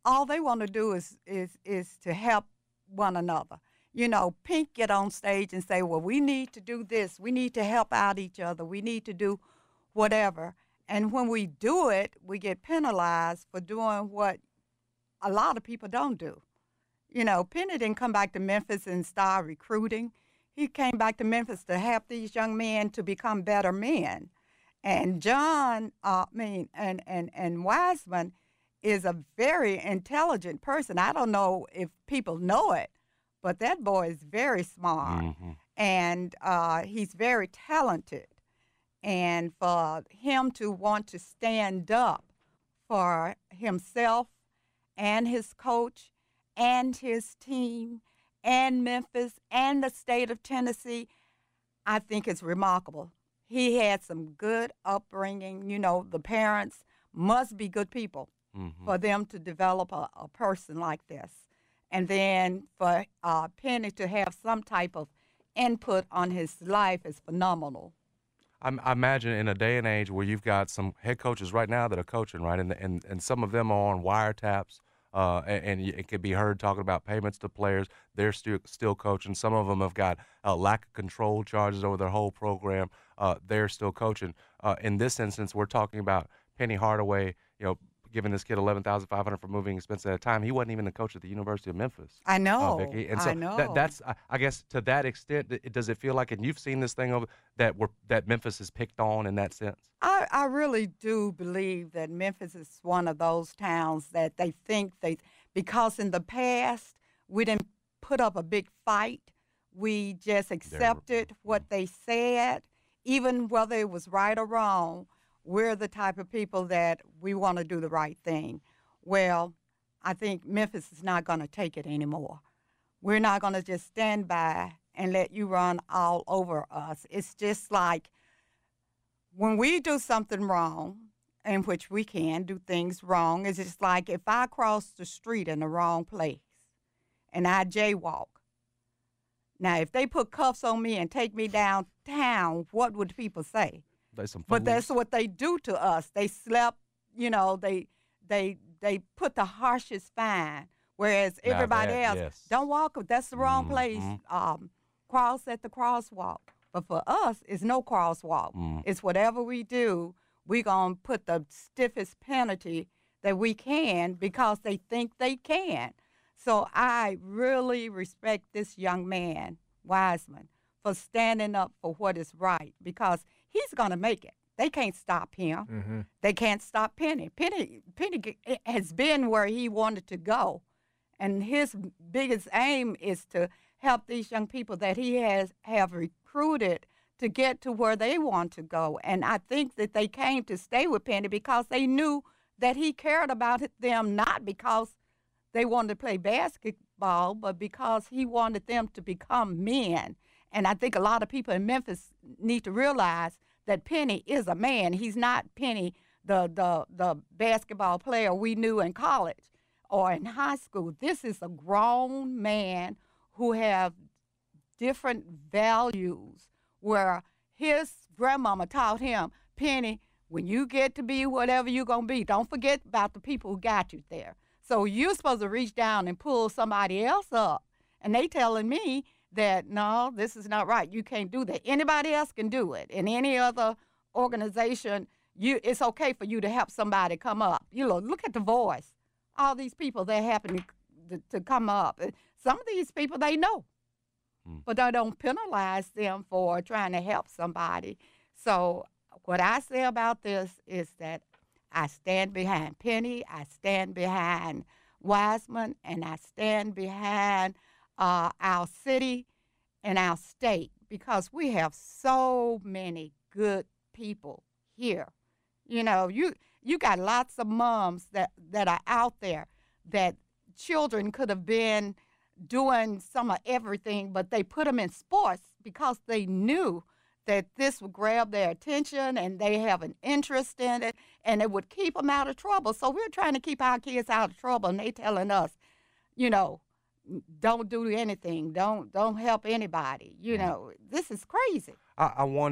all they want to do is is is to help one another. You know, Pink get on stage and say, well, we need to do this. We need to help out each other. We need to do whatever. And when we do it, we get penalized for doing what a lot of people don't do. You know, Penny didn't come back to Memphis and start recruiting. He came back to Memphis to help these young men to become better men. And John, uh, I mean, and, and, and Wiseman is a very intelligent person. I don't know if people know it, but that boy is very smart. Mm-hmm. And uh, he's very talented. And for him to want to stand up for himself and his coach and his team and Memphis and the state of Tennessee, I think it's remarkable. He had some good upbringing. You know, the parents must be good people mm-hmm. for them to develop a, a person like this. And then for uh, Penny to have some type of input on his life is phenomenal. I, I imagine in a day and age where you've got some head coaches right now that are coaching, right, and and, and some of them are on wiretaps, uh, and, and it could be heard talking about payments to players. They're still still coaching. Some of them have got uh, lack of control charges over their whole program. Uh, they're still coaching. Uh, in this instance, we're talking about Penny Hardaway, you know, giving this kid eleven thousand five hundred dollars for moving expenses at a time. He wasn't even the coach at the University of Memphis. I know. Uh, Vicki. And so I know. That, that's, I guess, to that extent, it, does it feel like, and you've seen this thing over that we're, that Memphis is picked on in that sense? I, I really do believe that Memphis is one of those towns that they think they, because in the past we didn't put up a big fight. We just accepted what they said, even whether it was right or wrong. We're the type of people that we want to do the right thing. Well, I think Memphis is not going to take it anymore. We're not going to just stand by and let you run all over us. It's just like when we do something wrong, in which we can do things wrong, it's just like if I cross the street in the wrong place and I jaywalk. Now, if they put cuffs on me and take me downtown, what would people say? But that's what they do to us. They slap, you know, they they they put the harshest fine, whereas now everybody that, else, yes. don't walk, that's the wrong mm-hmm. place, um, cross at the crosswalk. But for us, it's no crosswalk. Mm. It's whatever we do, we're going to put the stiffest penalty that we can because they think they can. So I really respect this young man, Wiseman, for standing up for what is right because he's going to make it. They can't stop him. Mm-hmm. They can't stop Penny. Penny. Penny has been where he wanted to go, and his biggest aim is to help these young people that he has have recruited to get to where they want to go. And I think that they came to stay with Penny because they knew that he cared about them, not because they wanted to play basketball, but because he wanted them to become men. And I think a lot of people in Memphis need to realize that Penny is a man. He's not Penny, the, the, the basketball player we knew in college or in high school. This is a grown man who have different values where his grandmama taught him, Penny, when you get to be whatever you're going to be, don't forget about the people who got you there. So you're supposed to reach down and pull somebody else up. And they telling me that, no, this is not right. You can't do that. Anybody else can do it. In any other organization, you it's okay for you to help somebody come up. You know, look at The Voice. All these people that happen to, to come up. Some of these people, they know. Hmm. But I don't penalize them for trying to help somebody. So what I say about this is that I stand behind Penny, I stand behind Wiseman, and I stand behind uh, our city and our state because we have so many good people here. You know, you you got lots of moms that, that are out there that children could have been doing some of everything, but they put them in sports because they knew that this would grab their attention and they have an interest in it and it would keep them out of trouble. So we're trying to keep our kids out of trouble and they telling us, you know, don't do anything, don't don't help anybody. You know, this is crazy. I, I wondered,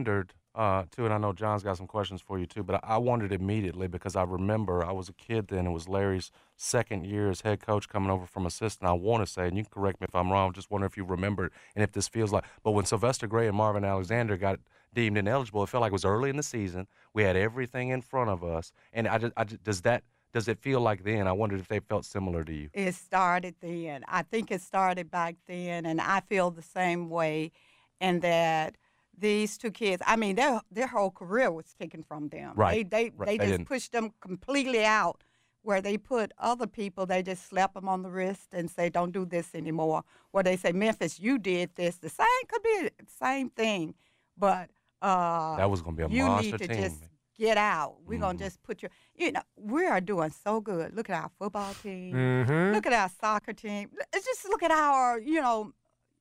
uh, too, and I know John's got some questions for you too, but I, I wondered immediately because I remember I was a kid then. It was Larry's second year as head coach coming over from assistant. I want to say, and you can correct me if I'm wrong, just wonder if you remember and if this feels like, but when Sylvester Gray and Marvin Alexander got deemed ineligible, it felt like it was early in the season. We had everything in front of us, and I just, I just, does that does it feel like then? I wondered if they felt similar to you. It started then. I think it started back then, and I feel the same way. And that these two kids, I mean, their their whole career was taken from them. Right. They they, right. they, they just didn't. pushed them completely out. Where they put other people, they just slap them on the wrist and say, "Don't do this anymore." Where they say, "Memphis, you did this." The same could be the same thing, but uh, that was going to be a you monster need to team. just get out. We're mm-hmm. gonna just put your, you know, we are doing so good. Look at our football team. Mm-hmm. Look at our soccer team. Let's just look at our, you know,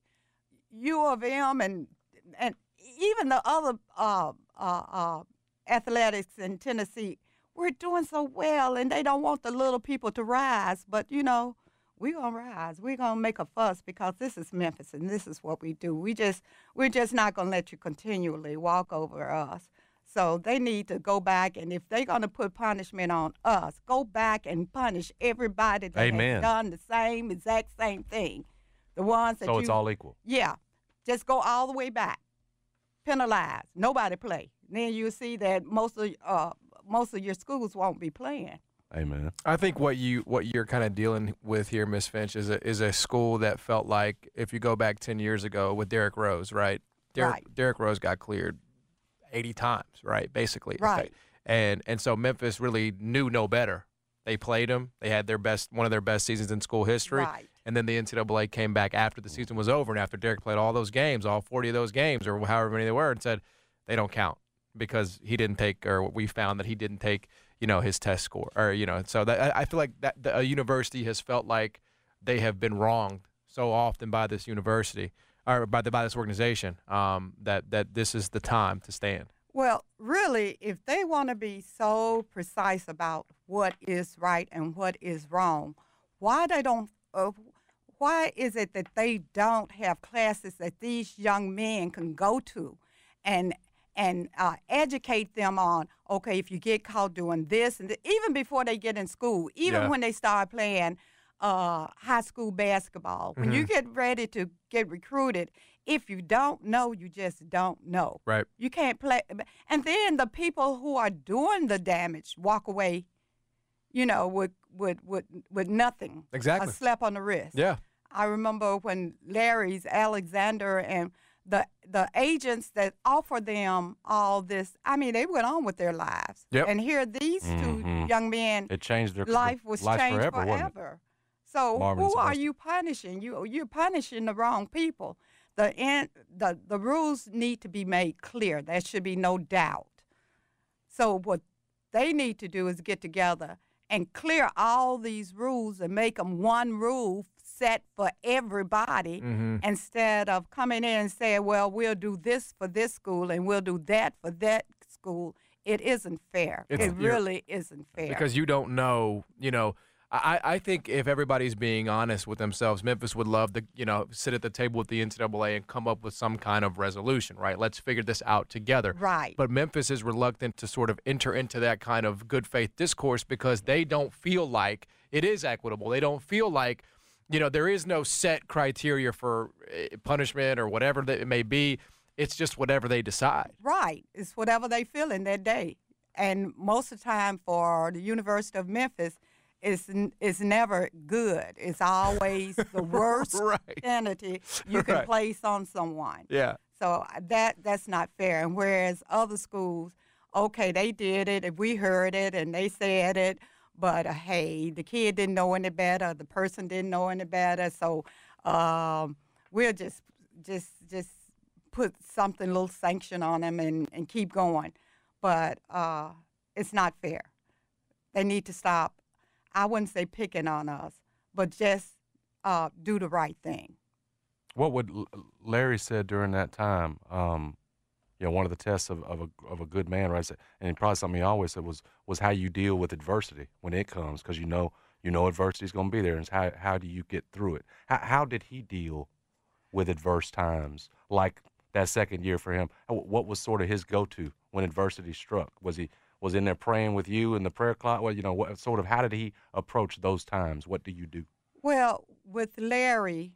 U of M and and even the other uh, uh, uh, athletics in Tennessee. We're doing so well, and they don't want the little people to rise. But, you know, we're going to rise. We're going to make a fuss because this is Memphis, and this is what we do. We just, we're just not going to let you continually walk over us. So they need to go back, and if they're going to put punishment on us, go back and punish everybody that Amen. has done the same, exact same thing. The ones that So you, it's all equal. Yeah. Just go all the way back. Penalize. Nobody play. Then you'll see that most of uh, most of your schools won't be playing. Amen. I think what you what you're kind of dealing with here, Miss Finch, is a is a school that felt like if you go back ten years ago with Derrick Rose, right? Derrick, Right. Derrick Rose got cleared eighty times, right? Basically, Right. And and so Memphis really knew no better. They played him. They had their best one of their best seasons in school history. Right. And then the N C double A came back after the season was over and after Derrick played all those games, all forty of those games, or however many they were, and said they don't count because he didn't take, or we found that he didn't take, you know, his test score, or you know. So that I feel like that the, a university has felt like they have been wronged so often by this university or by the by this organization um, that that this is the time to stand. Well, really, if they want to be so precise about what is right and what is wrong, why they don't? Uh, why is it that they don't have classes that these young men can go to, and and uh, educate them on? Okay, if you get caught doing this, and th- even before they get in school, even Yeah. when they start playing uh, high school basketball, when you Mhm. get ready to get recruited, if you don't know, you just don't know. Right. You can't play. And then the people who are doing the damage walk away, you know, with with with, with nothing. Exactly. A slap on the wrist. Yeah. I remember when Larry's Alexander and the the agents that offer them all this, I mean, they went on with their lives. Yep. And here these Mhm. two young men, It changed their life was life changed forever, wasn't it? forever. So Marvin who are Sylvester. you punishing? You you're punishing the wrong people. The in, the the rules need to be made clear. There should be no doubt. So what they need to do is get together and clear all these rules and make them one rule set for everybody, Mhm. instead of coming in and saying, well, we'll do this for this school and we'll do that for that school. It isn't fair. It's- it you're- really isn't fair. Because you don't know, you know. I, I think if everybody's being honest with themselves, Memphis would love to, you know, sit at the table with the N C double A and come up with some kind of resolution, right? Let's figure this out together. Right. But Memphis is reluctant to sort of enter into that kind of good faith discourse because they don't feel like it is equitable. They don't feel like, you know, there is no set criteria for uh, punishment or whatever that it may be. It's just whatever they decide. Right. It's whatever they feel in that day. And most of the time for the University of Memphis, it's, n- it's never good. It's always the worst Right. penalty you can Right. place on someone. Yeah. So uh, that that's not fair. And whereas other schools, okay, they did it, and we heard it, and they said it, but uh, hey, the kid didn't know any better, the person didn't know any better, so um, we'll just just just put something, little sanction on them, and, and keep going. But uh, it's not fair. They need to stop. I wouldn't say picking on us, but just uh, do the right thing. What would L- Larry said during that time? Um, you know, one of the tests of, of a of a good man, right? And probably something he always said was was how you deal with adversity when it comes, because you know you know adversity is going to be there, and it's how how do you get through it? How how did he deal with adverse times, like that second year for him. What was sort of his go-to when adversity struck? Was he was in there praying with you in the prayer closet? Well, you know, what sort of how did he approach those times? What do you do? Well, with Larry,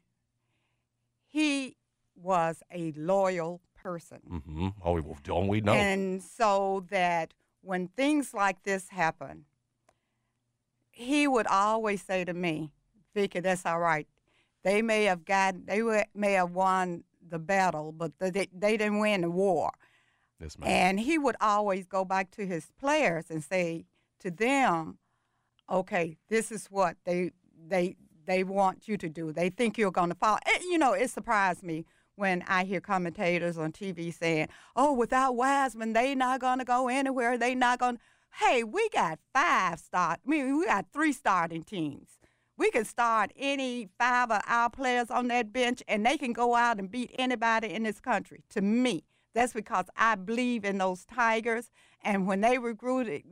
he was a loyal person. Mm-hmm. Oh, well, don't we know? And so that when things like this happen, he would always say to me, Vicky, that's all right. They may have gotten, they were, may have won the battle, but they, they didn't win the war. Yes, ma'am. And he would always go back to his players and say to them, okay, this is what they they they want you to do. They think you're going to fall. And, you know, it surprised me when I hear commentators on T V saying, oh, without Wiseman, they not going to go anywhere. They not going to. Hey, we got five start. I mean, we got three starting teams. We can start any five of our players on that bench, and they can go out and beat anybody in this country. To me, that's because I believe in those Tigers. And when they recruited,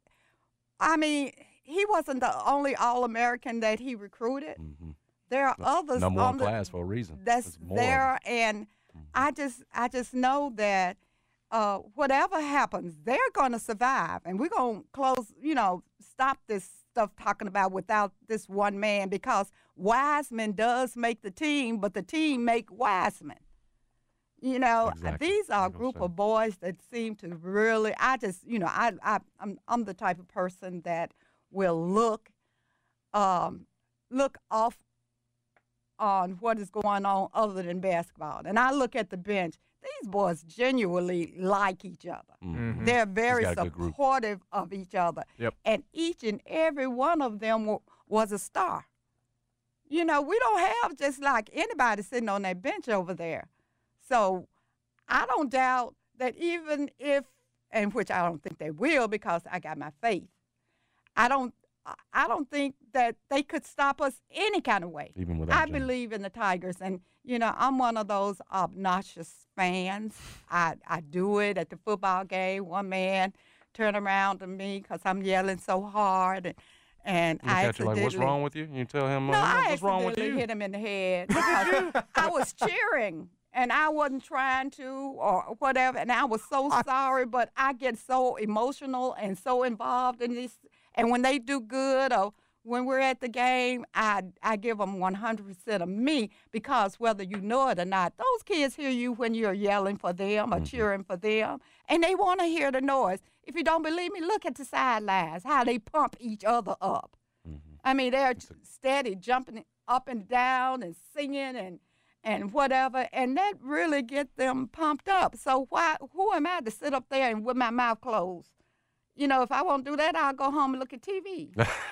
I mean, he wasn't the only All-American that he recruited. Mm-hmm. There are no, others number on one the, class for a reason. That's there, and mm-hmm. I just, I just know that uh, whatever happens, they're going to survive, and we're going to close, you know, stop this stuff talking about without this one man, because Wiseman does make the team, but the team make Wiseman. You know, exactly. These are a group of boys that seem to really, I just, you know, I, I, I'm, I'm the type of person that will look, um, look off on what is going on other than basketball. And I look at the bench. These boys genuinely like each other. Mm-hmm. They're very supportive of each other. Yep. And each and every one of them w- was a star. You know, we don't have just like anybody sitting on that bench over there. So I don't doubt that even if, and which I don't think they will because I got my faith, I don't I don't think that they could stop us any kind of way. Even without I James. believe in the Tigers. And, you know, I'm one of those obnoxious fans. I, I do it at the football game. One man turn around to me because I'm yelling so hard. And, and You I catch you like, what's wrong with you? You tell him, No, uh, I what's wrong with accidentally you? hit him in the head. because I was cheering. And I wasn't trying to or whatever. And I was so sorry, but I get so emotional and so involved in this. And when they do good or when we're at the game, I, I give them one hundred percent of me because whether you know it or not, those kids hear you when you're yelling for them or Mm-hmm. cheering for them. And they want to hear the noise. If you don't believe me, look at the sidelines, how they pump each other up. Mm-hmm. I mean, they're steady jumping up and down and singing and and whatever, and that really get them pumped up. So why, who am I to sit up there and with my mouth closed? You know, if I won't do that, I'll go home and look at T V.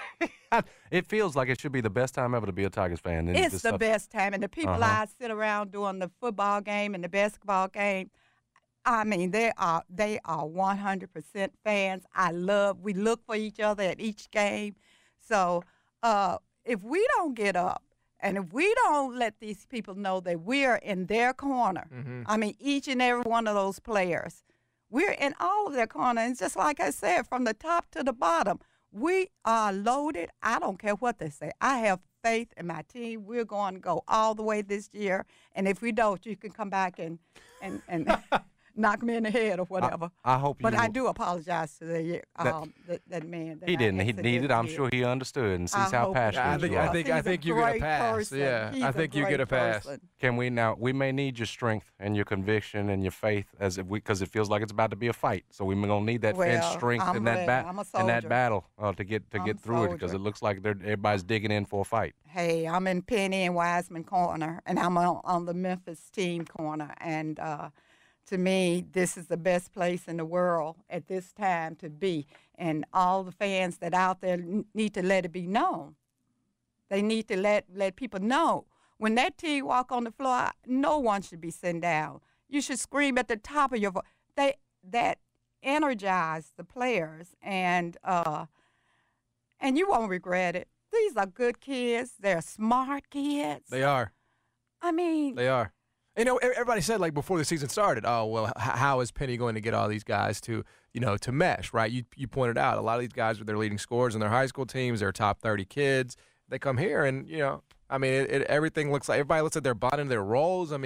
It feels like it should be the best time ever to be a Tigers fan. And It's this the stuff- best time, and the people Uh-huh. I sit around doing the football game and the basketball game, I mean, they are they are one hundred percent fans. I love, we look for each other at each game. So uh, if we don't get up, and if we don't let these people know that we're in their corner, Mhm. I mean, each and every one of those players, we're in all of their corner. And just like I said, from the top to the bottom, we are loaded. I don't care what they say. I have faith in my team. We're going to go all the way this year. And if we don't, you can come back and, and, and knock me in the head or whatever. I hope But you I will- do apologize to the, That- um, that, that man. That He I didn't. He accidentally needed. I'm hit. sure he understood and sees I how hope- passionate I think you I are. think I He's a think you get a great pass. person. Yeah, He's I a think you get a great pass. person. Can we now? We may need your strength and your conviction and your faith, as if we, because it feels like it's about to be a fight. So we're gonna need that fence Well, strength I'm in that ready. bat I'm a in that soldier. battle uh, to get to I'm get a through it, because soldier. it looks like they're everybody's digging in for a fight. Hey, I'm in Penny and Wiseman corner, and I'm on, on the Memphis team corner. And uh, to me, this is the best place in the world at this time to be. And all the fans that out there n- need to let it be known. They need to let, let people know. When that team walk on the floor, no one should be sitting down. You should scream at the top of your voice. They that energize the players, and uh, and you won't regret it. These are good kids. They're smart kids. They are. I mean, They are. You know, e- everybody said like before the season started, oh well, h- how is Penny going to get all these guys to, you know, to mesh, right? You you pointed out a lot of these guys are their leading scorers in their high school teams. They're top thirty kids. They come here and you know, I mean, it, it, everything looks like everybody looks like they're bought into their roles. I mean,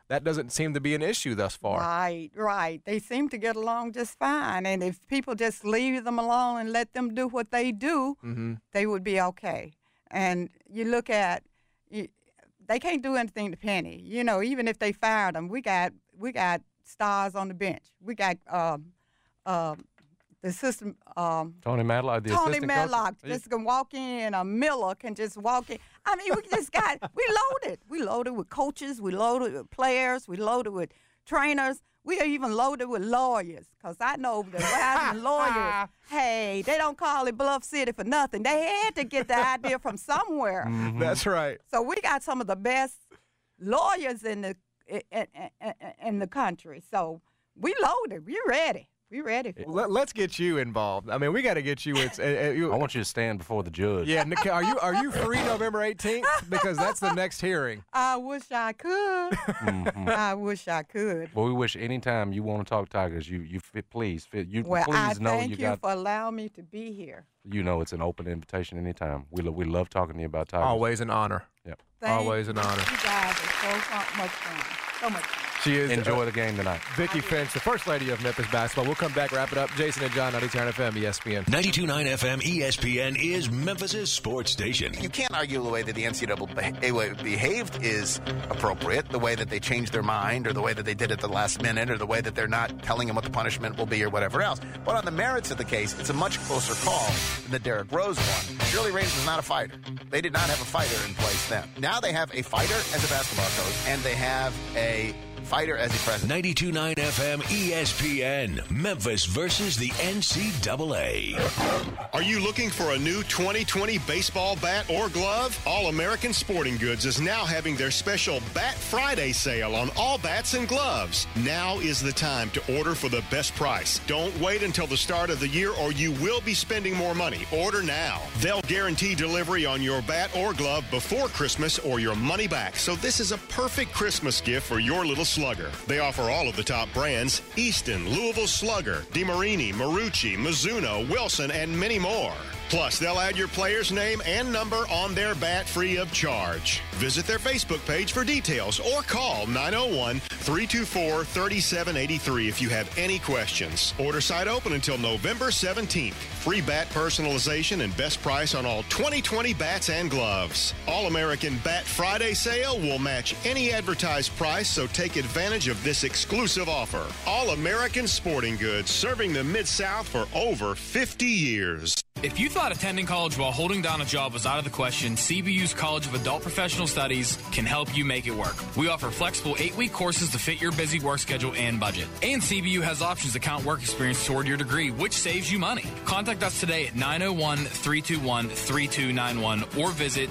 that doesn't seem to be an issue thus far. Right, right. They seem to get along just fine. And if people just leave them alone and let them do what they do, mm-hmm. they would be okay. And you look at, you, they can't do anything to Penny. You know, even if they fired them, we got we got stars on the bench. We got um, um, the system. Um, Tony Madlock, the Tony assistant Madlock coach? just can walk in. A Miller can just walk in. I mean, we just got, we loaded. We loaded with coaches. We loaded with players. We loaded with trainers. We are even loaded with lawyers, because I know the rising lawyers, hey, they don't call it Bluff City for nothing. They had to get the idea from somewhere. Mm-hmm. That's right. So we got some of the best lawyers in the in, in, in the country. So we loaded. We ready. We ready. For Let, let's get you involved. I mean, we got to get you. It's, uh, uh, you. I want you to stand before the judge. Yeah, Nick, are you are you free November eighteenth? Because that's the next hearing. I wish I could. Mhm. I wish I could. Well, we wish anytime you want to talk Tigers, you you fit, please fit, you Well, please I know thank you you got for allowing me to be here. you know it's an open invitation anytime. We lo- we love talking to you about Tigers. Always an honor. Yep. Thank Always an honor. You guys are so fun, much fun. So much fun. She is. Enjoy uh, the game tonight. Vicki Finch, the first lady of Memphis basketball. We'll come back, wrap it up. Jason and John, ninety-two point nine F M, E S P N. ninety-two point nine F M E S P N is Memphis' sports station. You can't argue the way that the N C double A behaved is appropriate, the way that they changed their mind, or the way that they did it at the last minute, or the way that they're not telling them what the punishment will be, or whatever else. But on the merits of the case, it's a much closer call than the Derrick Rose one. Shirley Raines was not a fighter. They did not have a fighter in place then. Now they have a fighter as a basketball coach, and they have a fighter as a president. ninety-two point nine F M E S P N, Memphis versus the N C double A. Are you looking for a new twenty twenty baseball bat or glove? All-American Sporting Goods is now having their special Bat Friday sale on all bats and gloves. Now is the time to order for the best price. Don't wait until the start of the year or you will be spending more money. Order now. They'll guarantee delivery on your bat or glove before Christmas or your money back. So this is a perfect Christmas gift for your little slugger. They offer all of the top brands: Easton, Louisville Slugger, DeMarini, Marucci, Mizuno, Wilson, and many more. Plus, they'll add your player's name and number on their bat free of charge. Visit their Facebook page for details or call nine oh one, three two four, three seven eight three if you have any questions. Order site open until November seventeenth. Free bat personalization and best price on all twenty twenty bats and gloves. All-American Bat Friday sale will match any advertised price, so take advantage of this exclusive offer. All-American Sporting Goods, serving the Mid-South for over fifty years. If you thought attending college while holding down a job was out of the question, C B U's College of Adult Professional Studies can help you make it work. We offer flexible eight-week courses to fit your busy work schedule and budget. And C B U has options to count work experience toward your degree, which saves you money. Contact us today at nine oh one, three two one, three two nine one or visit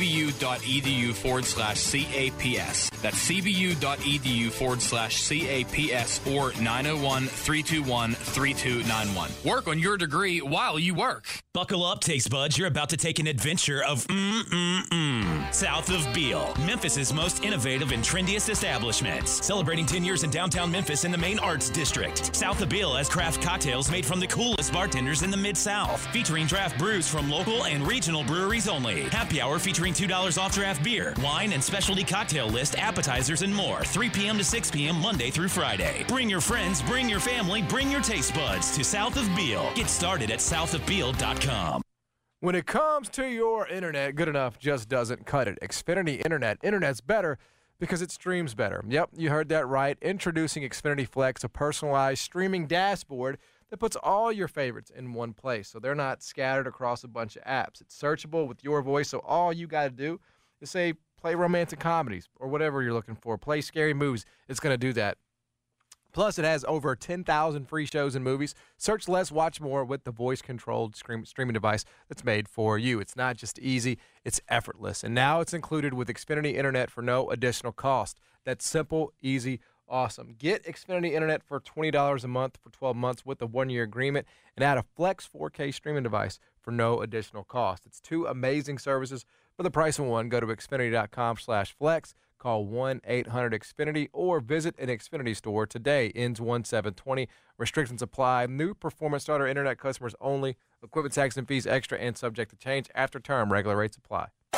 cbu.edu forward slash CAPS. That's cbu.edu forward slash CAPS or nine oh one, three two one, three two nine one. Work on your degree while you work. Buckle up, taste buds. You're about to take an adventure of mm-mm-mm. South of Beale, Memphis' most innovative and trendiest establishments. Celebrating ten years in downtown Memphis in the main arts district. South of Beale has craft cocktails made from the coolest bartenders in the Mid-South. Featuring draft brews from local and regional breweries only. Happy hour featuring two dollars off draft beer, wine, and specialty cocktail list, appetizers, and more. three p.m. to six p.m. Monday through Friday. Bring your friends, bring your family, bring your taste buds to South of Beale. Get started at south of beale dot com. When it comes to your internet, good enough just doesn't cut it. Xfinity Internet. Internet's better because it streams better. Yep, you heard that right. Introducing Xfinity Flex, a personalized streaming dashboard that puts all your favorites in one place, so they're not scattered across a bunch of apps. It's searchable with your voice, so all you got to do is say, play romantic comedies or whatever you're looking for. Play scary movies. It's going to do that. Plus, it has over ten thousand free shows and movies. Search less, watch more with the voice-controlled stream- streaming device that's made for you. It's not just easy, it's effortless. And now it's included with Xfinity Internet for no additional cost. That's simple, easy, awesome. Get Xfinity Internet for twenty dollars a month for twelve months with a one-year agreement and add a Flex four K streaming device for no additional cost. It's two amazing services for the price of one. Go to Xfinity.com slash flex. Call one eight hundred X Finity or visit an Xfinity store today. Ends one seven twenty. Restrictions apply. New performance starter internet customers only. Equipment tax and fees extra and subject to change after term. Regular rates apply.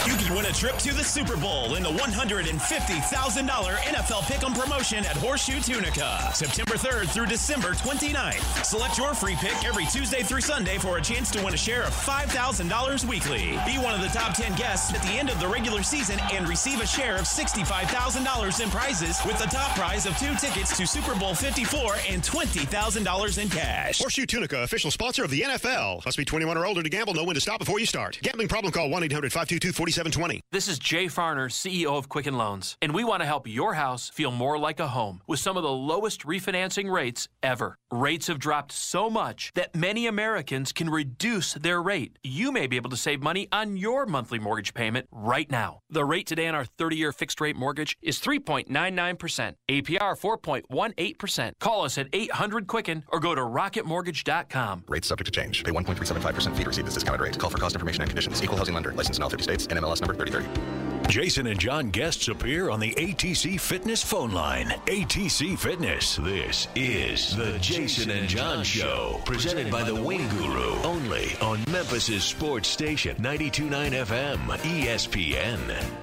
You can win a trip to the Super Bowl in the one hundred fifty thousand dollars N F L Pick'em promotion at Horseshoe Tunica, September third through December twenty-ninth. Select your free pick every Tuesday through Sunday for a chance to win a share of five thousand dollars weekly. Be one of the top ten guests at the end of the regular season and receive a share of sixty-five thousand dollars in prizes, with the top prize of two tickets to Super Bowl fifty-four and twenty thousand dollars in cash. Horseshoe Tunica, official sponsor of the N F L. Must be twenty-one or older to gamble. Know when to stop before you start. Gambling problem? Call one eight hundred five two two four seven two zero. This is Jay Farner, C E O of Quicken Loans, and we want to help your house feel more like a home with some of the lowest refinancing rates ever. Rates have dropped so much that many Americans can reduce their rate. You may be able to save money on your monthly mortgage payment right now. The rate today on our thirty-year fixed-rate mortgage is three point nine nine percent, A P R four point one eight percent. Call us at eight hundred Quicken or go to rocket mortgage dot com. Rates subject to change. Pay one point three seven five percent fee to receive this discounted rate. Call for cost information and conditions. Equal housing lender. Licensed in all fifty states. N M L S number thirty thirty. Jason and John guests appear on the A T C Fitness phone line. A T C Fitness. This is the Jason and John Show, presented by the Wing Guru, only on Memphis's sports station, ninety-two point nine F M, E S P N.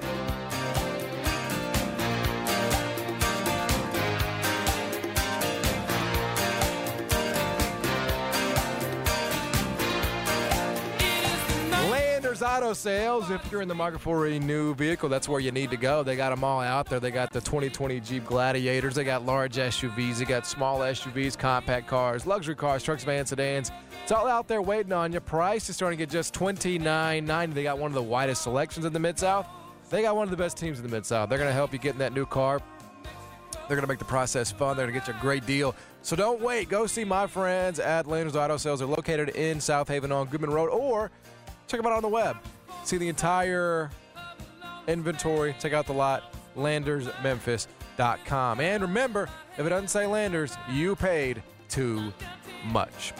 Auto Sales. If you're in the market for a new vehicle, that's where you need to go. They got them all out there. They got the twenty twenty Jeep Gladiators. They got large S U Vs. They got small S U Vs, compact cars, luxury cars, trucks, vans, sedans. It's all out there waiting on you. Price is starting to get just twenty-nine ninety. They got one of the widest selections in the Mid-South. They got one of the best teams in the Mid-South. They're going to help you get in that new car. They're going to make the process fun. They're going to get you a great deal. So don't wait. Go see my friends at Landers Auto Sales. They're located in South Haven on Goodman Road, or check them out on the web. See the entire inventory. Check out the lot, landers memphis dot com. And remember, if it doesn't say Landers, you paid too much.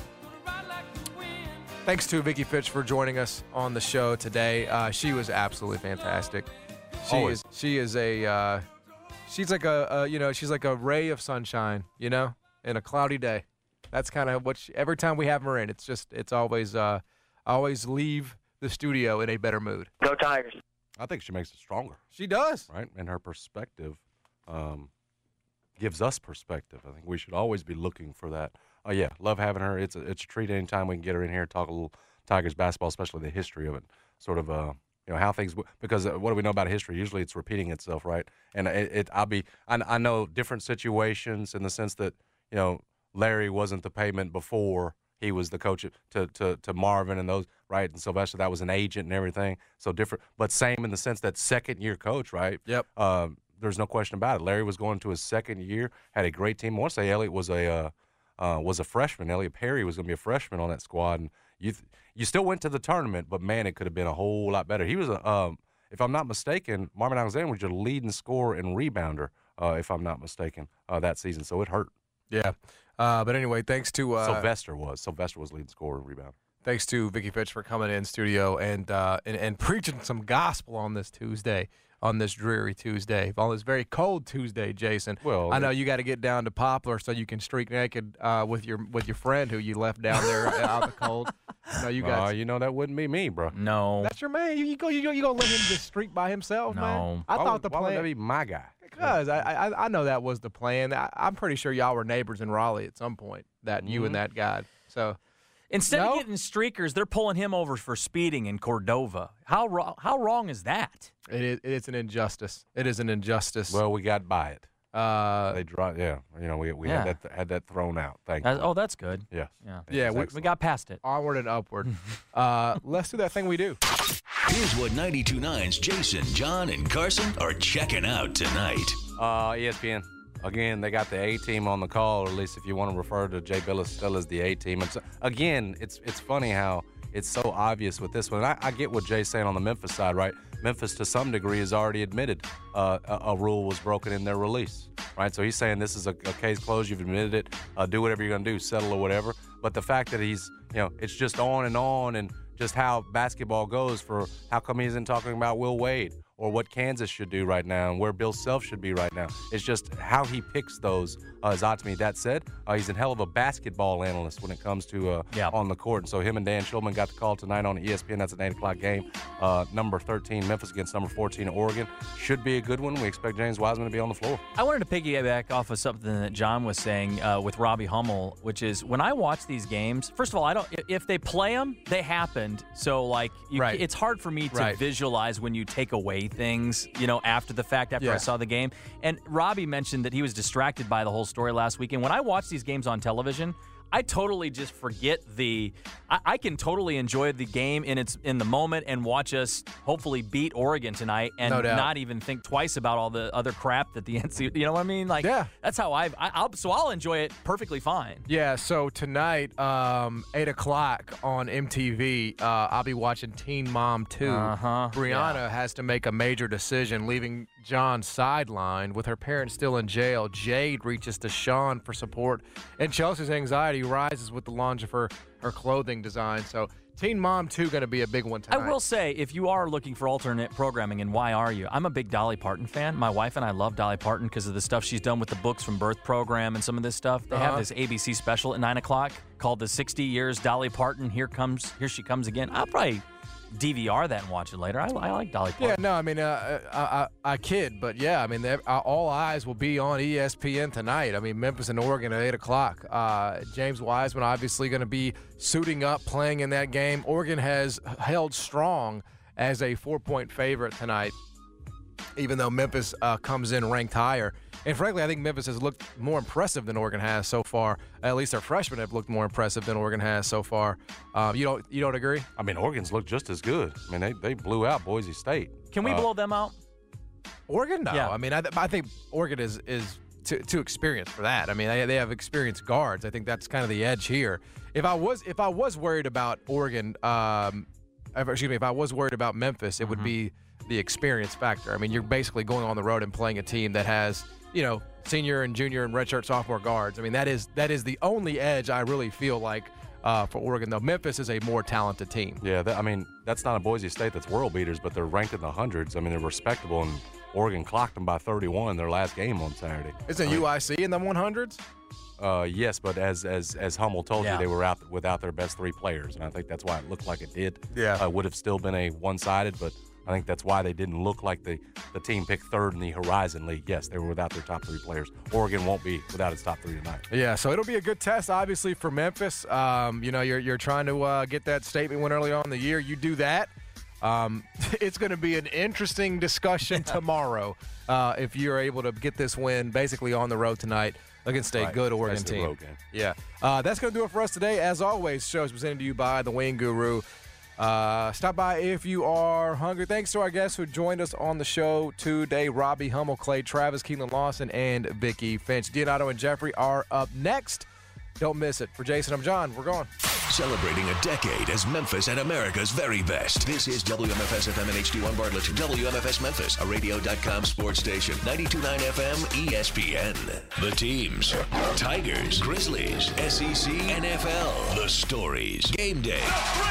Thanks to Vicky Fitch for joining us on the show today. Uh, she was absolutely fantastic. She Always. is she is a uh, she's like a, a you know she's like a ray of sunshine, you know, in a cloudy day. That's kind of what she, every time we have her in, it's just it's always uh, always leave the studio in a better mood. Go Tigers. I think she makes it stronger. She does. Right? And her perspective um, gives us perspective. I think we should always be looking for that. Oh, yeah, love having her. It's a, it's a treat anytime we can get her in here, talk a little Tigers basketball, especially the history of it, sort of, uh, you know, how things – because uh, what do we know about history? Usually it's repeating itself, right? And it, it I'll be – I know different situations in the sense that, you know, Larry wasn't the payment before – he was the coach to, to, to Marvin and those, right? And Sylvester, that was an agent and everything. So different, but same in the sense that second-year coach, right? Yep. Um, there's no question about it. Larry was going to his second year, had a great team. I want to say Elliott was a uh, uh, was a freshman. Elliott Perry was going to be a freshman on that squad. And you th- you still went to the tournament, but, man, it could have been a whole lot better. He was, a, um, if I'm not mistaken, Marvin Alexander was your leading scorer and rebounder, uh, if I'm not mistaken, uh, that season. So it hurt. Yeah. Uh, but anyway, thanks to uh, Sylvester was Sylvester was leading scorer and rebound. Thanks to Vicky Fitch for coming in studio and, uh, and and preaching some gospel on this Tuesday, on this dreary Tuesday, on this very cold Tuesday, Jason. Well, I know you got to get down to Poplar so you can streak naked uh, with your with your friend who you left down there out in the cold. No, you got. Uh, you know that wouldn't be me, bro. No, that's your man. You, you go. You go. You gonna let him just streak by himself, no. man? I why thought would, the why plan. would that be my guy? Because I, I I know that was the plan. I, I'm pretty sure y'all were neighbors in Raleigh at some point. That you Mm-hmm. and that guy. So instead no? of getting streakers, they're pulling him over for speeding in Cordova. How wrong? How wrong is that? It is. It's an injustice. It is an injustice. Well, we got by it. Uh, they draw. Yeah, you know, we we yeah. had that had that thrown out. Thank Uh, you. oh, that's good. Yes. Yeah. Yeah, we, we got past it. Onward and upward. uh, let's do that thing we do. Here's what ninety-two point nine's Jason, John, and Carson are checking out tonight. Uh, E S P N. Again, they got the A-team on the call, or at least if you want to refer to Jay Billis still as the A-team. It's, again, it's it's funny how it's so obvious with this one. I, I get what Jay's saying on the Memphis side, right? Memphis, to some degree, has already admitted uh, a, a rule was broken in their release, right? So he's saying this is a, a case closed. You've admitted it. Uh, do whatever you're going to do, settle or whatever. But the fact that he's, you know, it's just on and on and just how basketball goes for how come he isn't talking about Will Wade or what Kansas should do right now and where Bill Self should be right now. It's just how he picks those uh, is odd to me. That said, uh, he's a hell of a basketball analyst when it comes to uh, yeah. on the court. And so him and Dan Schulman got the call tonight on E S P N. That's an eight o'clock game. Uh, number thirteen, Memphis against number fourteen, Oregon. Should be a good one. We expect James Wiseman to be on the floor. I wanted to piggyback off of something that John was saying uh, with Robbie Hummel, which is when I watch these games, first of all, I don't. if they play them, they happened. So, like, you, Right. it's hard for me to Right. visualize when you take away things, you know, after the fact, after Yeah. I saw the game. And Robbie mentioned that he was distracted by the whole story last weekend. When I watch these games on television, I totally just forget the. I, I can totally enjoy the game in its in the moment and watch us hopefully beat Oregon tonight and No doubt. not even think twice about all the other crap that the N C. You know what I mean? Like, Yeah. that's how I've, I. I'll, so I'll enjoy it perfectly fine. Yeah, so tonight, um, eight o'clock on M T V, uh, I'll be watching Teen Mom two. Uh-huh. Brianna Yeah. has to make a major decision, leaving John sidelined. With her parents still in jail, Jade reaches to Sean for support, and Chelsea's anxiety rises with the launch of her, her clothing design. So Teen Mom two going to be a big one tonight. I will say, if you are looking for alternate programming, and why are you? I'm a big Dolly Parton fan. My wife and I love Dolly Parton because of the stuff she's done with the Books from Birth program and some of this stuff. They have Uh-huh. this A B C special at nine o'clock called "The sixty Years Dolly Parton." Here comes, here she comes again. I'll probably D V R that and watch it later. I, I like Dolly Parton. Yeah, no, I mean, uh, I, I, I kid, but yeah, I mean, they- uh, all eyes will be on E S P N tonight. I mean, Memphis and Oregon at eight o'clock. Uh, James Wiseman obviously going to be suiting up, playing in that game. Oregon has held strong as a four-point favorite tonight, even though Memphis uh, comes in ranked higher. And frankly, I think Memphis has looked more impressive than Oregon has so far. At least their freshmen have looked more impressive than Oregon has so far. Um, you don't you don't agree? I mean, Oregon's looked just as good. I mean, they, they blew out Boise State. Can we Uh, blow them out? Oregon? No. Yeah. I mean, I, I think Oregon is is too, too experienced for that. I mean, they, they have experienced guards. I think that's kind of the edge here. If I was if I was worried about Oregon, um, if- excuse me, if I was worried about Memphis, it would be the experience factor. I mean, you're basically going on the road and playing a team that has, you know, senior and junior and redshirt sophomore guards. I mean, that is that is the only edge I really feel like uh, for Oregon, though. Memphis is a more talented team. Yeah, that, I mean, that's not a Boise State that's world beaters, but they're ranked in the hundreds. I mean, they're respectable, and Oregon clocked them by thirty-one their last game on Saturday. Isn't I mean, U I C in the one hundreds? Uh, yes, but as as as Hummel told Yeah. you, they were out without their best three players, and I think that's why it looked like it did. Yeah. uh, would have still been a one-sided, but I think that's why they didn't look like the the team picked third in the Horizon League. Yes, they were without their top three players. Oregon won't be without its top three tonight. Yeah, so it'll be a good test, obviously, for Memphis. Um, you know, you're you're trying to uh, get that statement win early on in the year. You do that. Um, it's going to be an interesting discussion tomorrow uh, if you're able to get this win basically on the road tonight against a Right, good Oregon especially the team. road game. Yeah, uh, that's going to do it for us today. As always, show is presented to you by the Wing Guru. Uh, stop by if you are hungry. Thanks to our guests who joined us on the show today: Robbie Hummel, Clay Travis, Keelan Lawson, and Vicky Finch. Dionado and Jeffrey are up next. Don't miss it. For Jason, I'm John. We're gone. Celebrating a decade as Memphis at America's very best. This is W M F S F M and H D one Bartlett. W M F S Memphis, a radio dot com sports station. ninety-two point nine F M, E S P N. The teams: Tigers, Grizzlies, S E C, N F L. The stories: game day.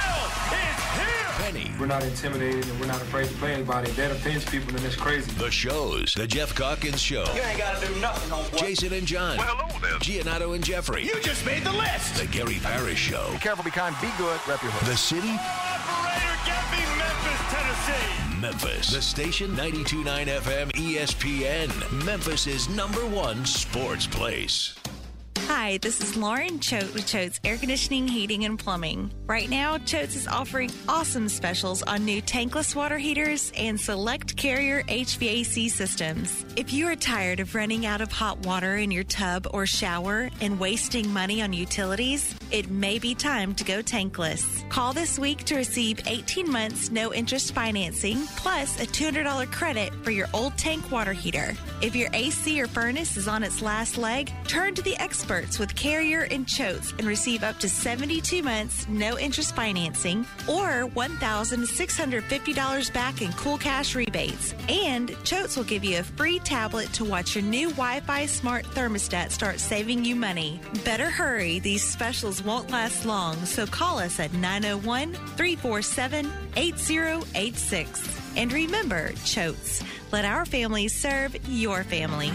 Penny. We're not intimidated and we're not afraid to play anybody. They're the pinch people and it's crazy. The shows: The Jeff Calkins Show. You ain't got to do nothing, homeboy. Jason and John. Well, hello there. Giannato and Jeffrey. You just made the list. The Gary Parrish Show. Be careful, be kind, be good. Rep your hood. The city. Operator, get me Memphis, Tennessee. Memphis. The station ninety-two point nine F M E S P N. Memphis's number one sports place. Hi, this is Lauren Choate with Choate's Air Conditioning, Heating, and Plumbing. Right now, Choate's is offering awesome specials on new tankless water heaters and select Carrier H V A C systems. If you are tired of running out of hot water in your tub or shower and wasting money on utilities, it may be time to go tankless. Call this week to receive eighteen months no interest financing plus a two hundred dollars credit for your old tank water heater. If your A C or furnace is on its last leg, turn to the experts with Carrier and Choates and receive up to seventy-two months no interest financing or one thousand six hundred fifty dollars back in cool cash rebates. And Choates will give you a free tablet to watch your new Wi-Fi smart thermostat start saving you money. Better hurry, these specials won't last long, so call us at nine oh one, three four seven, eight oh eight six. And remember, Choates, let our families serve your family.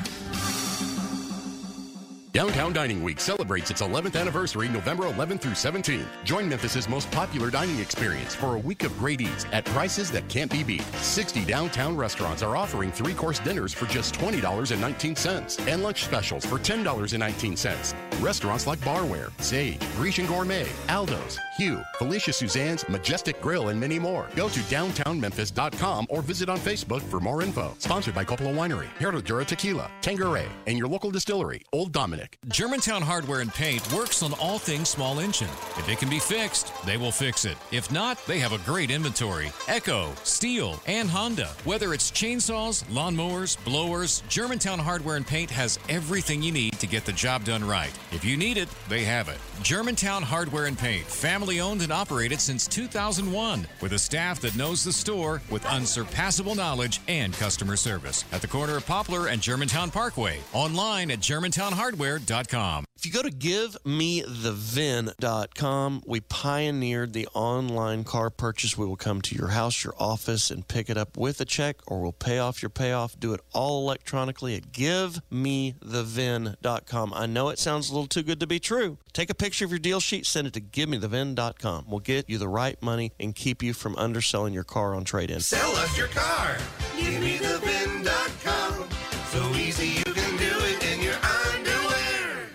Downtown Dining Week celebrates its eleventh anniversary November eleventh through seventeenth. Join Memphis's most popular dining experience for a week of great eats at prices that can't be beat. sixty downtown restaurants are offering three-course dinners for just twenty dollars and nineteen cents and lunch specials for ten dollars and nineteen cents. Restaurants like Barware, Sage, Grecian Gourmet, Aldo's, Hugh, Felicia Suzanne's, Majestic Grill, and many more. Go to downtown memphis dot com or visit on Facebook for more info. Sponsored by Coppola Winery, Herradura Tequila, Tanqueray, and your local distillery, Old Dominic. Germantown Hardware and Paint works on all things small engine. If it can be fixed, they will fix it. If not, they have a great inventory. Echo, Steel, and Honda. Whether it's chainsaws, lawnmowers, blowers, Germantown Hardware and Paint has everything you need to get the job done right. If you need it, they have it. Germantown Hardware and Paint, family owned and operated since two thousand one, with a staff that knows the store with unsurpassable knowledge and customer service. At the corner of Poplar and Germantown Parkway. Online at germantown hardware dot com. If you go to give me the V I N dot com, we pioneered the online car purchase. We will come to your house, your office, and pick it up with a check, or we'll pay off your payoff. Do it all electronically at give me the V I N dot com. I know it sounds a little too good to be true. Take a picture of your deal sheet, send it to give me the V I N dot com. We'll get you the right money and keep you from underselling your car on trade-in. Sell us your car. give me the V I N dot com. So easy you can do it in your underwear.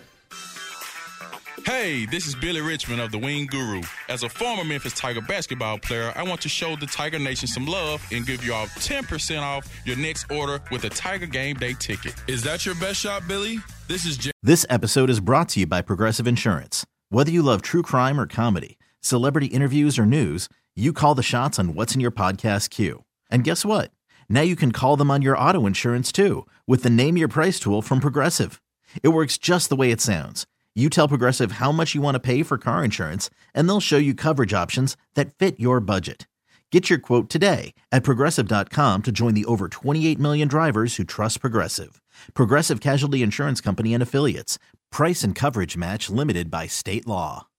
Hey, this is Billy Richmond of the Wing Guru. As a former Memphis Tiger basketball player, I want to show the Tiger Nation some love and give you all ten percent off your next order with a Tiger Game Day ticket. Is that your best shot, Billy? This is J- This episode is brought to you by Progressive Insurance. Whether you love true crime or comedy, celebrity interviews or news, you call the shots on what's in your podcast queue. And guess what? Now you can call them on your auto insurance too with the Name Your Price tool from Progressive. It works just the way it sounds. You tell Progressive how much you want to pay for car insurance, and they'll show you coverage options that fit your budget. Get your quote today at progressive dot com to join the over twenty-eight million drivers who trust Progressive. Progressive Casualty Insurance Company and Affiliates. Price and coverage match limited by state law.